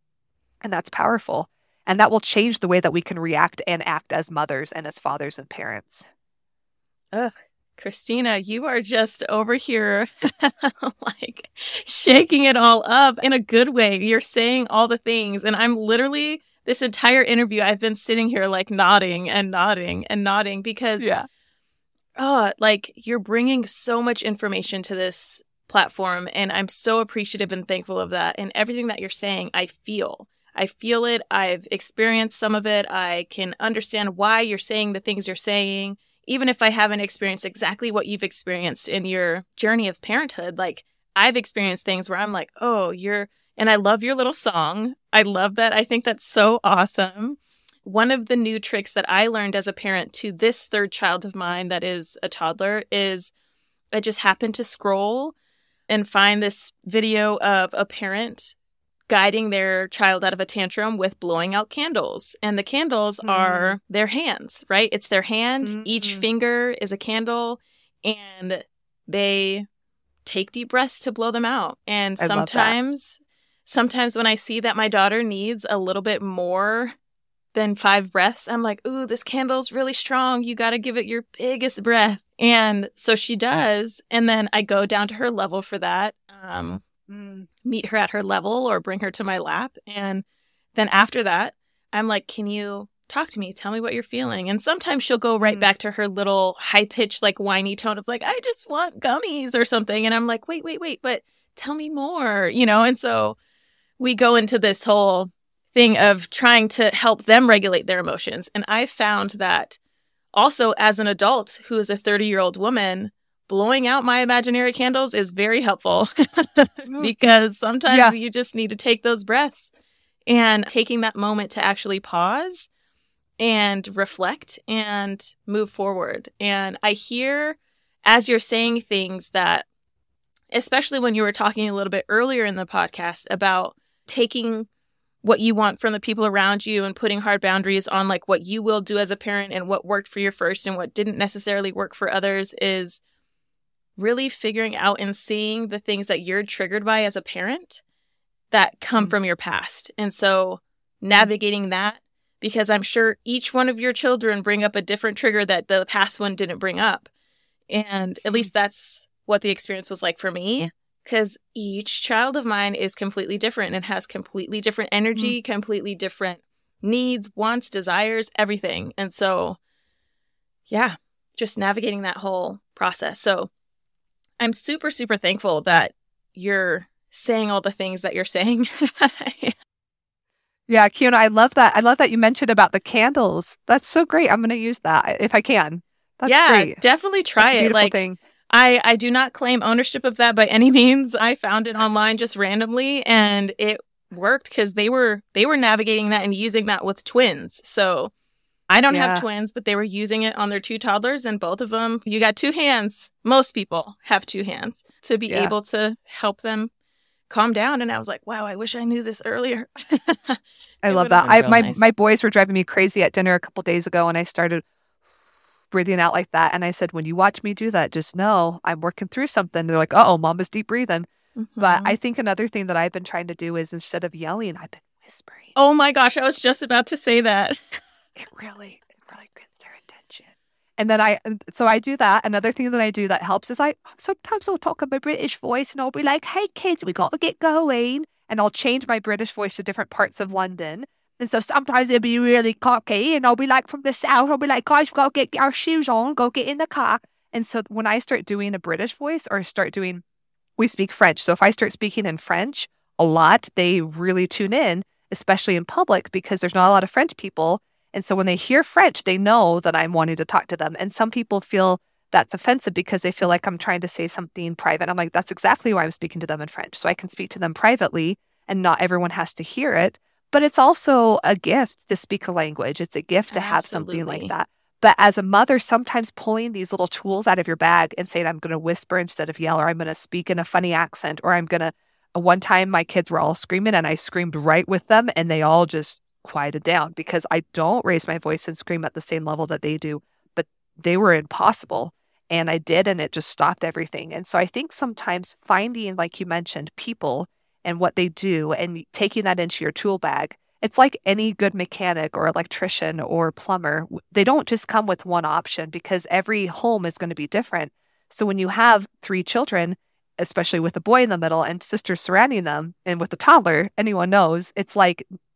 And that's powerful. And that will change the way that we can react and act as mothers and as fathers and parents. Ugh, Christina, you are just over here like shaking it all up in a good way. You're saying all the things, and I'm literally this entire interview, I've been sitting here like nodding and nodding and nodding because, Yeah. oh, like you're bringing so much information to this platform. And I'm so appreciative and thankful of that. And everything that you're saying, I feel. I feel it. I've experienced some of it. I can understand why you're saying the things you're saying, even if I haven't experienced exactly what you've experienced in your journey of parenthood. Like I've experienced things where I'm like, oh, you're, and I love your little song. I love that. I think that's so awesome. One of the new tricks that I learned as a parent to this third child of mine that is a toddler is I just happened to scroll and find this video of a parent guiding their child out of a tantrum with blowing out candles. And the candles mm. are their hands, right? It's their hand. Mm-hmm. Each finger is a candle, and they take deep breaths to blow them out. And I sometimes, sometimes when I see that my daughter needs a little bit more than five breaths, I'm like, ooh, this candle's really strong. You got to give it your biggest breath. And so she does. And then I go down to her level for that. Um, Mm. meet her at her level or bring her to my lap. And then after that, I'm like, can you talk to me? Tell me what you're feeling. And sometimes she'll go right mm. back to her little high pitched, like whiny tone of like, I just want gummies or something. And I'm like, wait, wait, wait, but tell me more, you know? And so we go into this whole thing of trying to help them regulate their emotions. And I found that also as an adult who is a thirty year old woman, blowing out my imaginary candles is very helpful because sometimes yeah. you just need to take those breaths, and taking that moment to actually pause and reflect and move forward. And I hear as you're saying things that, especially when you were talking a little bit earlier in the podcast about taking what you want from the people around you and putting hard boundaries on like what you will do as a parent and what worked for your first and what didn't necessarily work for others, is really figuring out and seeing the things that you're triggered by as a parent that come mm-hmm. from your past. And so navigating that, because I'm sure each one of your children bring up a different trigger that the past one didn't bring up. And at least that's what the experience was like for me, because each child of mine is completely different and has completely different energy, mm-hmm. completely different needs, wants, desires, everything. And so, yeah, just navigating that whole process. So I'm super, super thankful that you're saying all the things that you're saying. Yeah, Kiona, I love that. I love that you mentioned about the candles. That's so great. I'm going to use that if I can. That's yeah, great. Definitely try That's it. Like, thing. I, I do not claim ownership of that by any means. I found it online just randomly, and it worked because they were they were navigating that and using that with twins. So I don't yeah. have twins, but they were using it on their two toddlers, and both of them, you got two hands. Most people have two hands to be yeah. able to help them calm down. And I was like, wow, I wish I knew this earlier. I love that. I my nice. my boys were driving me crazy at dinner a couple days ago, and I started breathing out like that. And I said, when you watch me do that, just know I'm working through something. They're like, uh-oh, Mama's deep breathing. Mm-hmm. But I think another thing that I've been trying to do is instead of yelling, I've been whispering. Oh my gosh, I was just about to say that. It really, it really gets their attention. And then I, so I do that. Another thing that I do that helps is I sometimes I'll talk in my British voice and I'll be like, hey kids, we got to get going. And I'll change my British voice to different parts of London. And so sometimes it'll be really cocky and I'll be like from the south, I'll be like, guys, we've got to get our shoes on, go get in the car. And so when I start doing a British voice or start doing, we speak French. So if I start speaking in French a lot, they really tune in, especially in public, because there's not a lot of French people. And so when they hear French, they know that I'm wanting to talk to them. And some people feel that's offensive because they feel like I'm trying to say something private. I'm like, that's exactly why I'm speaking to them in French. So I can speak to them privately and not everyone has to hear it. But it's also a gift to speak a language. It's a gift to have Absolutely. something like that. But as a mother, sometimes pulling these little tools out of your bag and saying, I'm going to whisper instead of yell, or I'm going to speak in a funny accent, or I'm going to, one time my kids were all screaming and I screamed right with them and they all just quieted down because I don't raise my voice and scream at the same level that they do, but they were impossible. And I did, and it just stopped everything. And so I think sometimes finding, like you mentioned, people and what they do and taking that into your tool bag, it's like any good mechanic or electrician or plumber. They don't just come with one option because every home is going to be different. So when you have three children, especially with a boy in the middle and sisters surrounding them, and with a toddler, anyone knows, it's like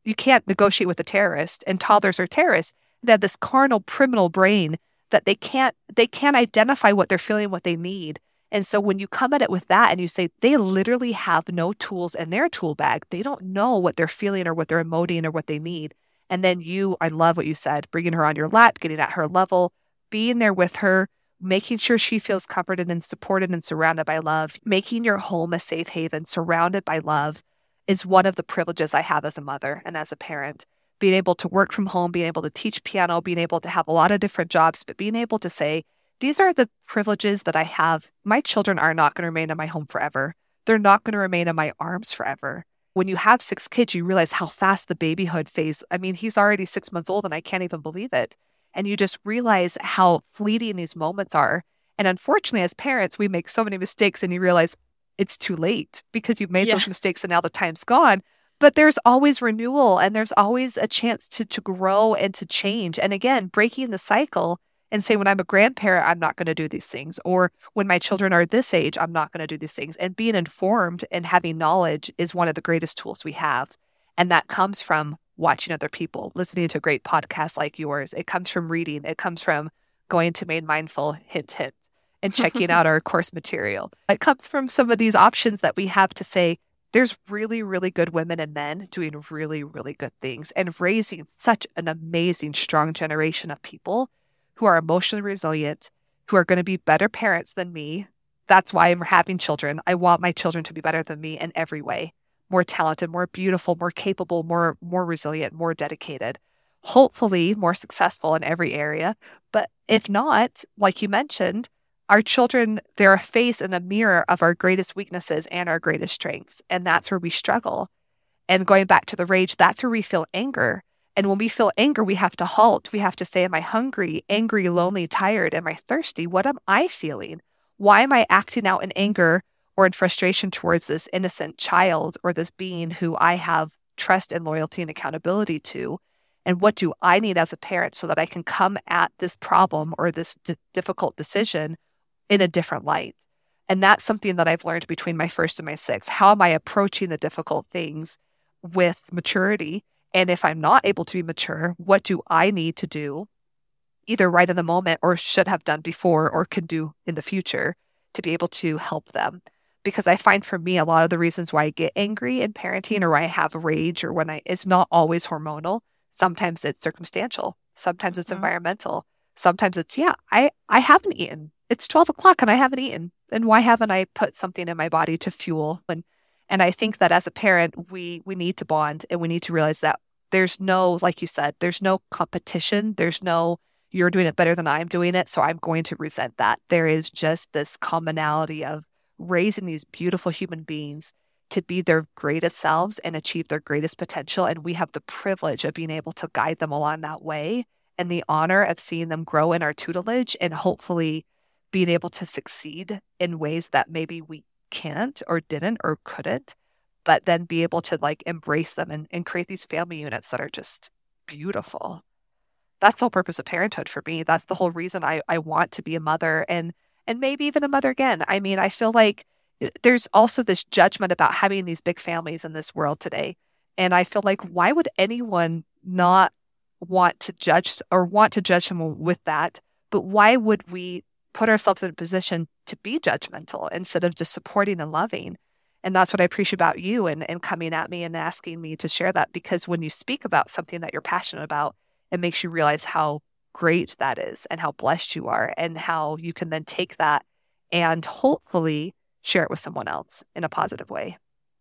you can't negotiate with a terrorist, and toddlers are terrorists. They have this carnal, criminal brain that they can't, they can't identify what they're feeling, what they need. And so when you come at it with that and you say, they literally have no tools in their tool bag, they don't know what they're feeling or what they're emoting or what they need. And then you, I love what you said, bringing her on your lap, getting at her level, being there with her, making sure she feels comforted and supported and surrounded by love, making your home a safe haven, surrounded by love, is one of the privileges I have as a mother and as a parent. Being able to work from home, being able to teach piano, being able to have a lot of different jobs, but being able to say, these are the privileges that I have. My children are not going to remain in my home forever. They're not going to remain in my arms forever. When you have six kids, you realize how fast the babyhood phase, I mean, he's already six months old and I can't even believe it. And you just realize how fleeting these moments are. And unfortunately, as parents, we make so many mistakes and you realize it's too late because you've made yeah. those mistakes and now the time's gone. But there's always renewal and there's always a chance to, to grow and to change. And again, breaking the cycle and say, when I'm a grandparent, I'm not going to do these things. Or when my children are this age, I'm not going to do these things. And being informed and having knowledge is one of the greatest tools we have. And that comes from watching other people, listening to a great podcast like yours. It comes from reading. It comes from going to Made Mindful, hint, hint, and checking out our course material. It comes from some of these options that we have to say, there's really, really good women and men doing really, really good things and raising such an amazing, strong generation of people who are emotionally resilient, who are going to be better parents than me. That's why I'm having children. I want my children to be better than me in every way. More talented, more beautiful, more capable, more, more resilient, more dedicated, hopefully more successful in every area. But if not, like you mentioned, our children, they're a face and a mirror of our greatest weaknesses and our greatest strengths. And that's where we struggle. And going back to the rage, that's where we feel anger. And when we feel anger, we have to halt. We have to say, am I hungry, angry, lonely, tired? Am I thirsty? What am I feeling? Why am I acting out in anger or in frustration towards this innocent child or this being who I have trust and loyalty and accountability to? And what do I need as a parent so that I can come at this problem or this d- difficult decision in a different light? And that's something that I've learned between my first and my sixth. How am I approaching the difficult things with maturity? And if I'm not able to be mature, what do I need to do either right in the moment or should have done before or can do in the future to be able to help them? Because I find for me, a lot of the reasons why I get angry in parenting or why I have rage or when I, it's not always hormonal. Sometimes it's circumstantial. Sometimes it's mm-hmm. environmental. Sometimes it's, yeah, I, I haven't eaten. It's twelve o'clock and I haven't eaten. And why haven't I put something in my body to fuel? And and I think that as a parent, we we need to bond and we need to realize that there's no, like you said, there's no competition. There's no, you're doing it better than I'm doing it, so I'm going to resent that. There is just this commonality of raising these beautiful human beings to be their greatest selves and achieve their greatest potential. And we have the privilege of being able to guide them along that way and the honor of seeing them grow in our tutelage and hopefully being able to succeed in ways that maybe we can't or didn't or couldn't, but then be able to like embrace them and, and create these family units that are just beautiful. That's the whole purpose of parenthood for me. That's the whole reason I, I want to be a mother and and maybe even a mother again. I mean, I feel like there's also this judgment about having these big families in this world today. And I feel like, why would anyone not want to judge or want to judge someone with that? But why would we put ourselves in a position to be judgmental instead of just supporting and loving? And that's what I appreciate about you and, and coming at me and asking me to share that, because when you speak about something that you're passionate about, it makes you realize how great that is and how blessed you are and how you can then take that and hopefully share it with someone else in a positive way.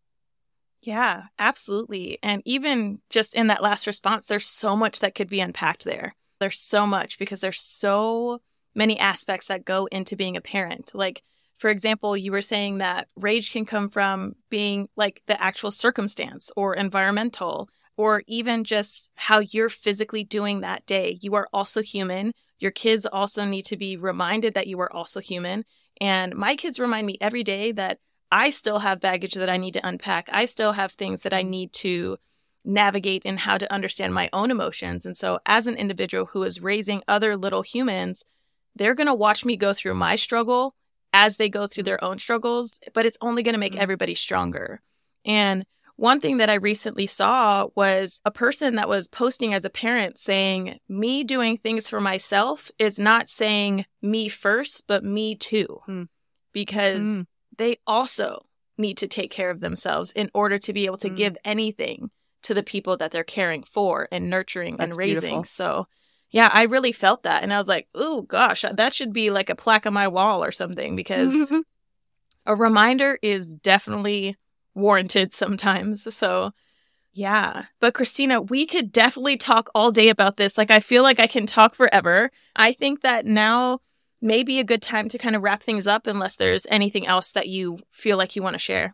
Yeah, absolutely. And even just in that last response, there's so much that could be unpacked there. There's so much because there's so many aspects that go into being a parent. Like, for example, you were saying that rage can come from being like the actual circumstance or environmental, or even just how you're physically doing that day. You are also human. Your kids also need to be reminded that you are also human. And my kids remind me every day that I still have baggage that I need to unpack. I still have things that I need to navigate in how to understand my own emotions. And so as an individual who is raising other little humans, they're going to watch me go through my struggle as they go through their own struggles, but it's only going to make everybody stronger. And one thing that I recently saw was a person that was posting as a parent saying, me doing things for myself is not saying me first, but me too. Mm. Because mm. they also need to take care of themselves in order to be able to mm. give anything to the people that they're caring for and nurturing That's and raising. Beautiful. So yeah, I really felt that. And I was like, oh gosh, that should be like a plaque on my wall or something, because a reminder is definitely warranted sometimes. So yeah. But Christina, we could definitely talk all day about this. Like, I feel like I can talk forever. I think that now may be a good time to kind of wrap things up, unless there's anything else that you feel like you want to share.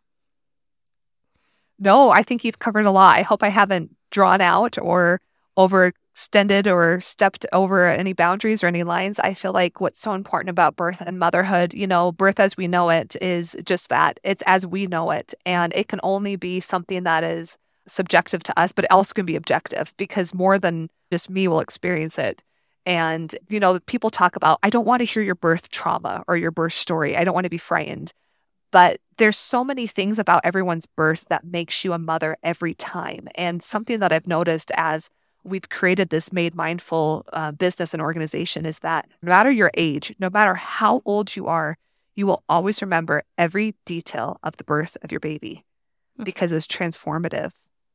No, I think you've covered a lot. I hope I haven't drawn out or overextended or stepped over any boundaries or any lines. I feel like what's so important about birth and motherhood, you know, birth as we know it is just that. It's as we know it. And it can only be something that is subjective to us, but it also can be objective, because more than just me will experience it. And, you know, people talk about, I don't want to hear your birth trauma or your birth story. I don't want to be frightened. But there's so many things about everyone's birth that makes you a mother every time. And something that I've noticed as we've created this Made Mindful uh, business and organization is that no matter your age, no matter how old you are, you will always remember every detail of the birth of your baby, because it's transformative.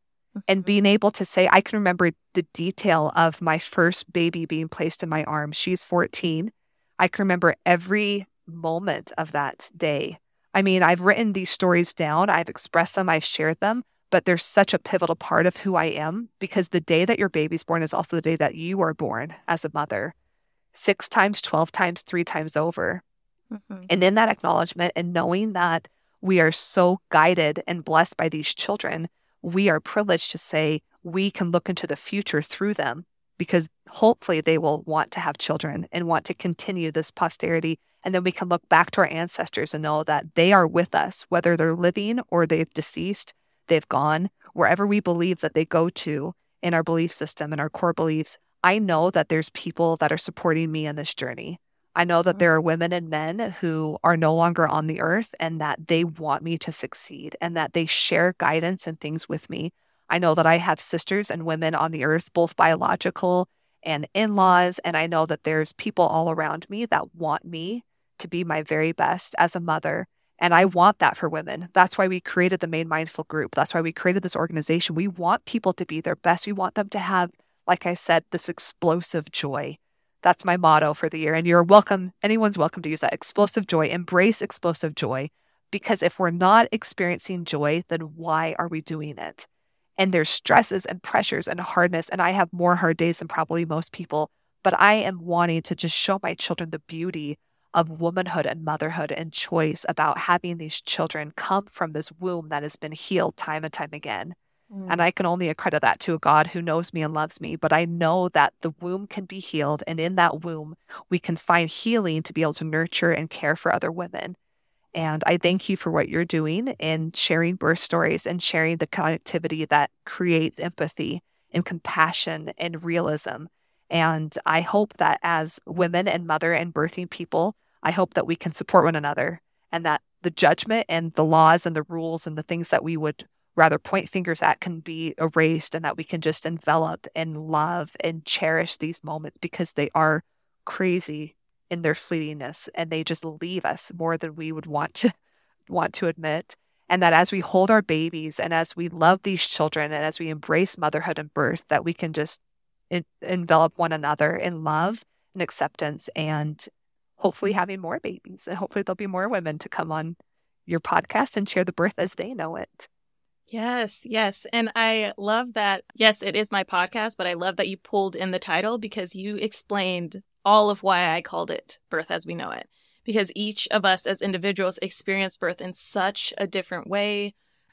And being able to say, I can remember the detail of my first baby being placed in my arms. She's fourteen. I can remember every moment of that day. I mean, I've written these stories down, I've expressed them, I've shared them, but they're such a pivotal part of who I am, because the day that your baby's born is also the day that you are born as a mother. Six times, twelve times, three times over. Mm-hmm. And in that acknowledgement and knowing that we are so guided and blessed by these children, we are privileged to say we can look into the future through them, because hopefully they will want to have children and want to continue this posterity. And then we can look back to our ancestors and know that they are with us, whether they're living or they've deceased, they've gone, wherever we believe that they go to in our belief system and our core beliefs. I know that there's people that are supporting me in this journey. I know that there are women and men who are no longer on the earth and that they want me to succeed and that they share guidance and things with me. I know that I have sisters and women on the earth, both biological and in-laws, and I know that there's people all around me that want me to be my very best as a mother. And I want that for women. That's why we created the Made Mindful group. That's why we created this organization. We want people to be their best. We want them to have, like I said, this explosive joy. That's my motto for the year. And you're welcome. Anyone's welcome to use that. Explosive joy. Embrace explosive joy. Because if we're not experiencing joy, then why are we doing it? And there's stresses and pressures and hardness. And I have more hard days than probably most people. But I am wanting to just show my children the beauty of womanhood and motherhood and choice about having these children come from this womb that has been healed time and time again. Mm. And I can only accredit that to a God who knows me and loves me. But I know that the womb can be healed. And in that womb, we can find healing to be able to nurture and care for other women. And I thank you for what you're doing in sharing birth stories and sharing the connectivity that creates empathy and compassion and realism. And I hope that as women and mother and birthing people, I hope that we can support one another, and that the judgment and the laws and the rules and the things that we would rather point fingers at can be erased, and that we can just envelop and love and cherish these moments, because they are crazy in their fleetingness and they just leave us more than we would want to want to admit. And that as we hold our babies and as we love these children and as we embrace motherhood and birth, that we can just en- envelop one another in love and acceptance, and hopefully having more babies. And hopefully there'll be more women to come on your podcast and share the birth as they know it. Yes, yes. And I love that. Yes, it is my podcast, but I love that you pulled in the title, because you explained all of why I called it Birth as We Know It. Because each of us as individuals experience birth in such a different way.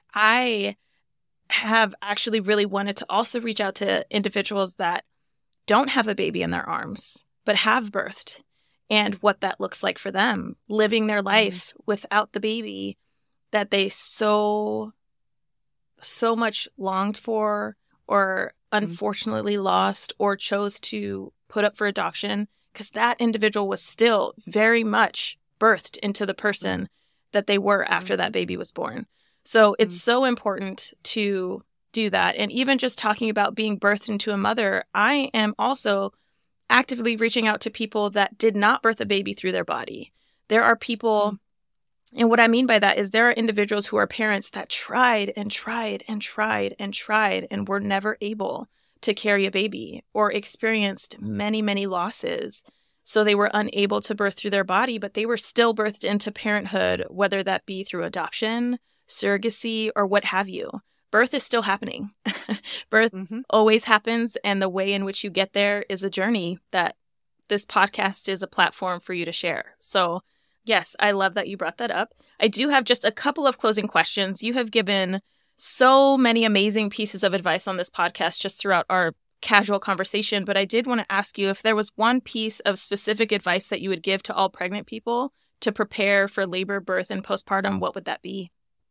I have actually really wanted to also reach out to individuals that don't have a baby in their arms, but have birthed, and what that looks like for them, living their life mm-hmm. without the baby that they so, so much longed for, or unfortunately mm-hmm. lost, or chose to put up for adoption, because that individual was still very much birthed into the person that they were after mm-hmm. that baby was born. So it's so important to do that. And even just talking about being birthed into a mother, I am also actively reaching out to people that did not birth a baby through their body. There are people, and what I mean by that is there are individuals who are parents that tried and tried and tried and tried and were never able to carry a baby or experienced many, many losses. So they were unable to birth through their body, but they were still birthed into parenthood, whether that be through adoption, surrogacy, or what have you. Birth is still happening. Birth mm-hmm. always happens. And the way in which you get there is a journey that this podcast is a platform for you to share. So yes, I love that you brought that up. I do have just a couple of closing questions. You have given so many amazing pieces of advice on this podcast just throughout our casual conversation, but I did want to ask you if there was one piece of specific advice that you would give to all pregnant people to prepare for labor, birth, and postpartum, what would that be?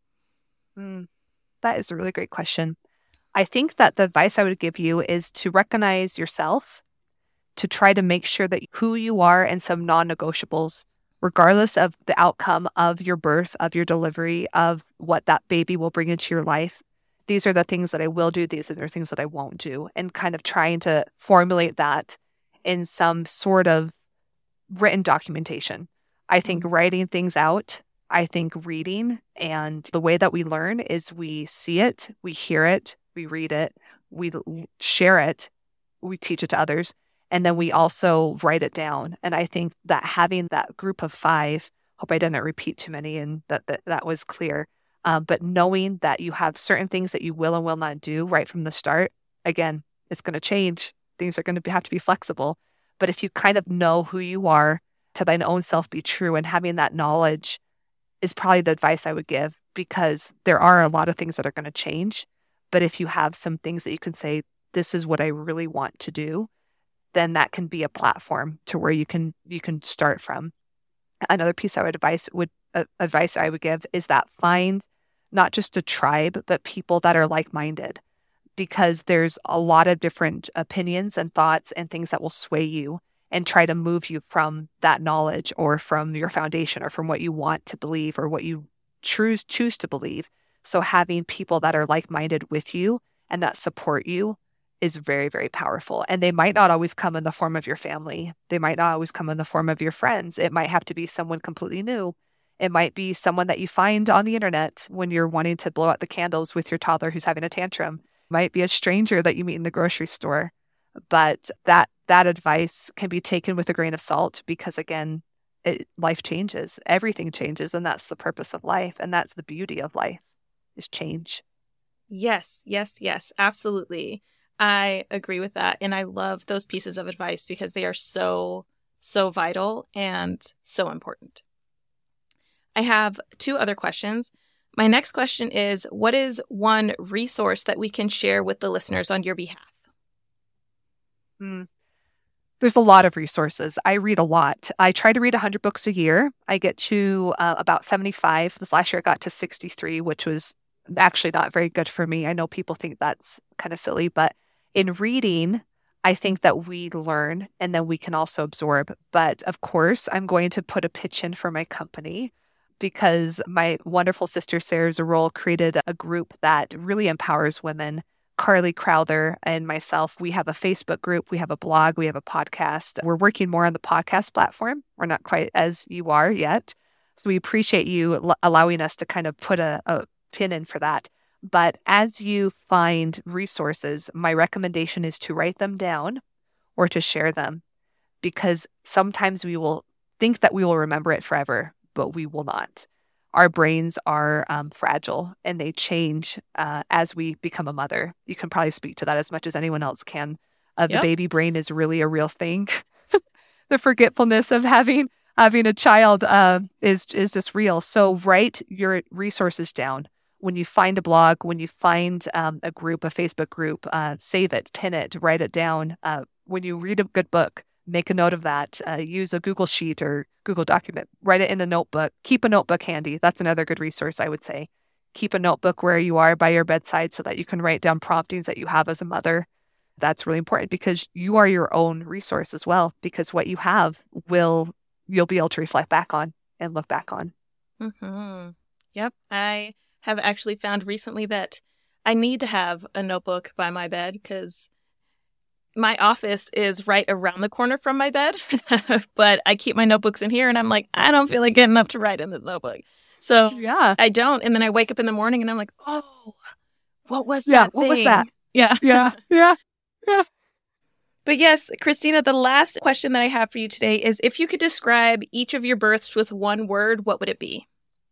Mm, that is a really great question. I think that the advice I would give you is to recognize yourself, to try to make sure that who you are and some non-negotiables, regardless of the outcome of your birth, of your delivery, of what that baby will bring into your life. These are the things that I will do. These are the things that I won't do. And kind of trying to formulate that in some sort of written documentation. I think writing things out, I think reading, and the way that we learn is we see it, we hear it, we read it, we share it, we teach it to others, and then we also write it down. And I think that having that group of five, hope I didn't repeat too many and that that, that was clear, um, but knowing that you have certain things that you will and will not do right from the start, again, it's going to change. Things are going to have to be flexible. But if you kind of know who you are, to thine own self be true, and having that knowledge is probably the advice I would give, because there are a lot of things that are going to change. But if you have some things that you can say, this is what I really want to do, then that can be a platform to where you can you can start from. Another piece I would advise would uh, advice I would give is that find not just a tribe, but people that are like-minded, because there's a lot of different opinions and thoughts and things that will sway you and try to move you from that knowledge or from your foundation or from what you want to believe or what you choose choose to believe. So having people that are like-minded with you and that support you is very, very powerful. And they might not always come in the form of your family. They might not always come in the form of your friends. It might have to be someone completely new. It might be someone that you find on the internet when you're wanting to blow out the candles with your toddler who's having a tantrum. It might be a stranger that you meet in the grocery store. But that that advice can be taken with a grain of salt because, again, it, life changes. Everything changes. And that's the purpose of life. And that's the beauty of life, is change. Yes, yes, yes, absolutely. I agree with that. And I love those pieces of advice because they are so, so vital and so important. I have two other questions. My next question is, what is one resource that we can share with the listeners on your behalf? Mm. There's a lot of resources. I read a lot. I try to read one hundred books a year. I get to uh, about seventy-five. This last year I got to sixty-three, which was actually not very good for me. I know people think that's kind of silly, but in reading, I think that we learn and then we can also absorb. But of course, I'm going to put a pitch in for my company because my wonderful sister, Sarah Zarol, created a group that really empowers women. Carly Crowther and myself, we have a Facebook group, we have a blog, we have a podcast. We're working more on the podcast platform. We're not quite as you are yet. So we appreciate you l- allowing us to kind of put a, a pin in for that. But as you find resources, my recommendation is to write them down or to share them, because sometimes we will think that we will remember it forever, but we will not. Our brains are um, fragile and they change uh, as we become a mother. You can probably speak to that as much as anyone else can. Uh, yep. The baby brain is really a real thing. The forgetfulness of having having a child uh, is is just real. So write your resources down. When you find a blog, when you find um, a group, a Facebook group, uh, save it, pin it, write it down. Uh, when you read a good book, make a note of that. Uh, use a Google Sheet or Google document. Write it in a notebook. Keep a notebook handy. That's another good resource, I would say. Keep a notebook where you are by your bedside so that you can write down promptings that you have as a mother. That's really important because you are your own resource as well, because what you have will, you'll be able to reflect back on and look back on. Mm-hmm. Yep. I have actually found recently that I need to have a notebook by my bed because my office is right around the corner from my bed, but I keep my notebooks in here and I'm like, I don't feel like getting up to write in the notebook. So Yeah. I don't. And then I wake up in the morning and I'm like, oh, what was Yeah. that What thing? was that? Yeah. Yeah. Yeah. Yeah. But yes, Christina, the last question that I have for you today is if you could describe each of your births with one word, what would it be?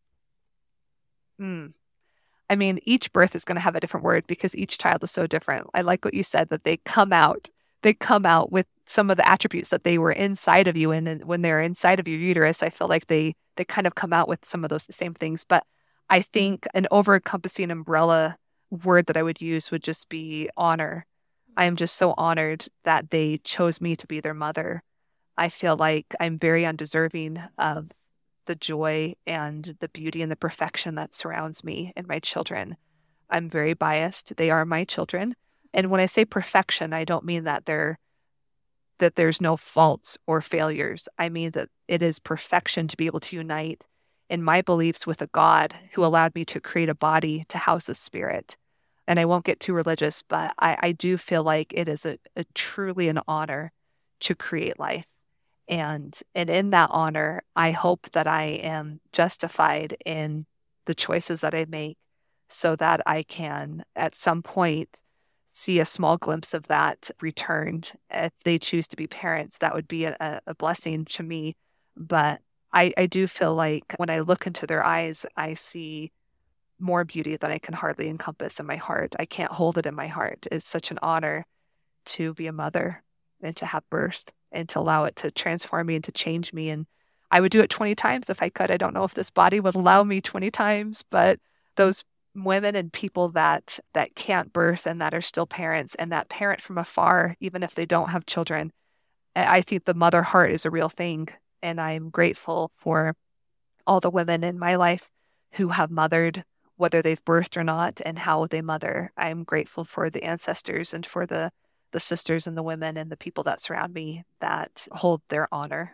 Hmm. I mean, each birth is going to have a different word because each child is so different. I like what you said, that they come out, they come out with some of the attributes that they were inside of you. And, and when they're inside of your uterus, I feel like they, they kind of come out with some of those same things. But I think an over-encompassing umbrella word that I would use would just be honor. I am just so honored that they chose me to be their mother. I feel like I'm very undeserving of the joy and the beauty and the perfection that surrounds me and my children. I'm very biased. They are my children. And when I say perfection, I don't mean that they're that there's no faults or failures. I mean that it is perfection to be able to unite in my beliefs with a God who allowed me to create a body to house a spirit. And I won't get too religious, but I, I do feel like it is a, a truly an honor to create life. And and in that honor, I hope that I am justified in the choices that I make so that I can, at some point, see a small glimpse of that returned. If they choose to be parents, that would be a, a blessing to me. But I, I do feel like when I look into their eyes, I see more beauty than I can hardly encompass in my heart. I can't hold it in my heart. It's such an honor to be a mother and to have birth and to allow it to transform me and to change me. And I would do it twenty times if I could. I don't know if this body would allow me twenty times, but those women and people that that can't birth and that are still parents and that parent from afar, even if they don't have children, I think the mother heart is a real thing. And I'm grateful for all the women in my life who have mothered, whether they've birthed or not, and how they mother. I'm grateful for the ancestors and for the the sisters and the women and the people that surround me that hold their honor.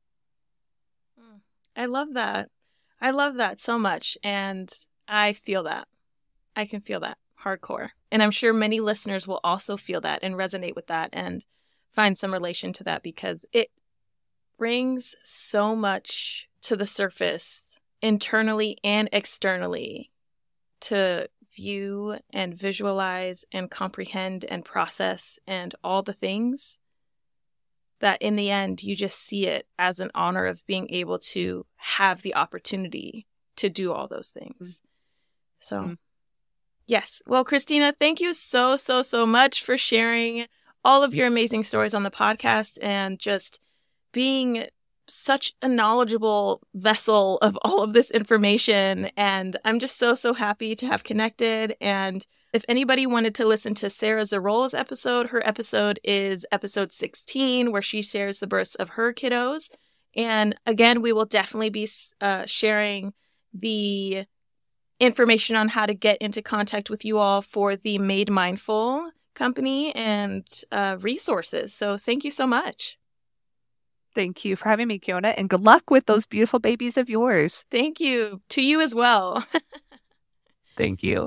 I love that. I love that so much. And I feel that. I can feel that hardcore. And I'm sure many listeners will also feel that and resonate with that and find some relation to that because it brings so much to the surface internally and externally to view and visualize and comprehend and process and all the things that in the end, you just see it as an honor of being able to have the opportunity to do all those things. So, mm-hmm. Yes. Well, Christina, thank you so, so, so much for sharing all of your amazing stories on the podcast and just being such a knowledgeable vessel of all of this information. And I'm just so, so happy to have connected. And if anybody wanted to listen to Sarah Zarola's episode, her episode is episode sixteen, where she shares the births of her kiddos. And again, we will definitely be uh, sharing the information on how to get into contact with you all for the Made Mindful company and uh, resources. So thank you so much. Thank you for having me, Kiona, and good luck with those beautiful babies of yours. Thank you. To you as well. Thank you.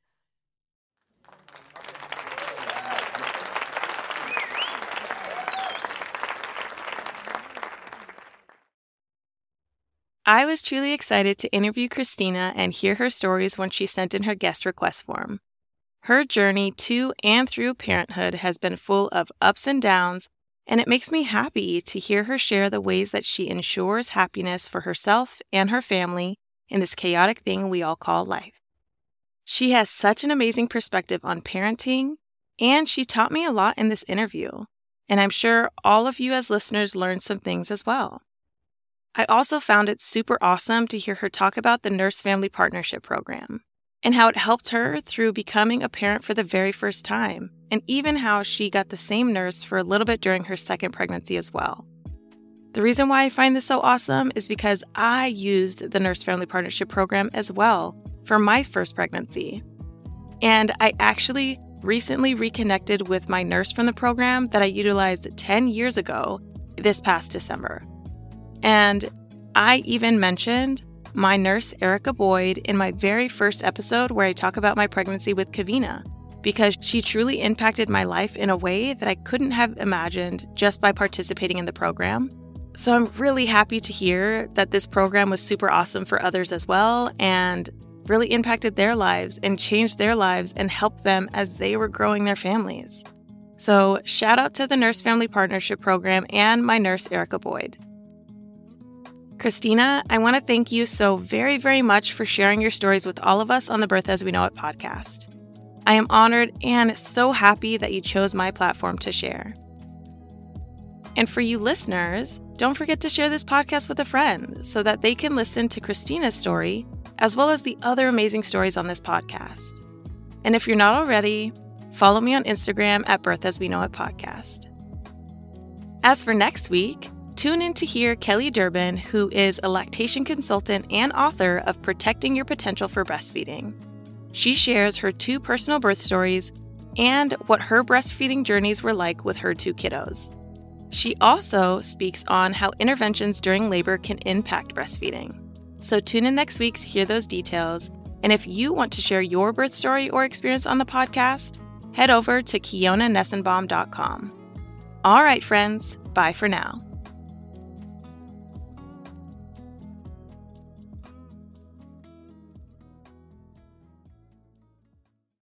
I was truly excited to interview Christina and hear her stories when she sent in her guest request form. Her journey to and through parenthood has been full of ups and downs, and it makes me happy to hear her share the ways that she ensures happiness for herself and her family in this chaotic thing we all call life. She has such an amazing perspective on parenting, and she taught me a lot in this interview, and I'm sure all of you as listeners learned some things as well. I also found it super awesome to hear her talk about the Nurse Family Partnership Program and how it helped her through becoming a parent for the very first time, and even how she got the same nurse for a little bit during her second pregnancy as well. The reason why I find this so awesome is because I used the Nurse Family Partnership Program as well for my first pregnancy. And I actually recently reconnected with my nurse from the program that I utilized ten years ago this past December. And I even mentioned my nurse, Erica Boyd, in my very first episode where I talk about my pregnancy with Kavina, because she truly impacted my life in a way that I couldn't have imagined just by participating in the program. So I'm really happy to hear that this program was super awesome for others as well and really impacted their lives and changed their lives and helped them as they were growing their families. So shout out to the Nurse Family Partnership Program and my nurse, Erica Boyd. Christina, I want to thank you so very, very much for sharing your stories with all of us on the Birth As We Know It podcast. I am honored and so happy that you chose my platform to share. And for you listeners, don't forget to share this podcast with a friend so that they can listen to Christina's story as well as the other amazing stories on this podcast. And if you're not already, follow me on Instagram at Birth As We Know It podcast. As for next week, tune in to hear Kelly Durbin, who is a lactation consultant and author of Protecting Your Potential for Breastfeeding. She shares her two personal birth stories and what her breastfeeding journeys were like with her two kiddos. She also speaks on how interventions during labor can impact breastfeeding. So tune in next week to hear those details. And if you want to share your birth story or experience on the podcast, head over to Kiona Nessenbaum dot com. All right, friends, bye for now.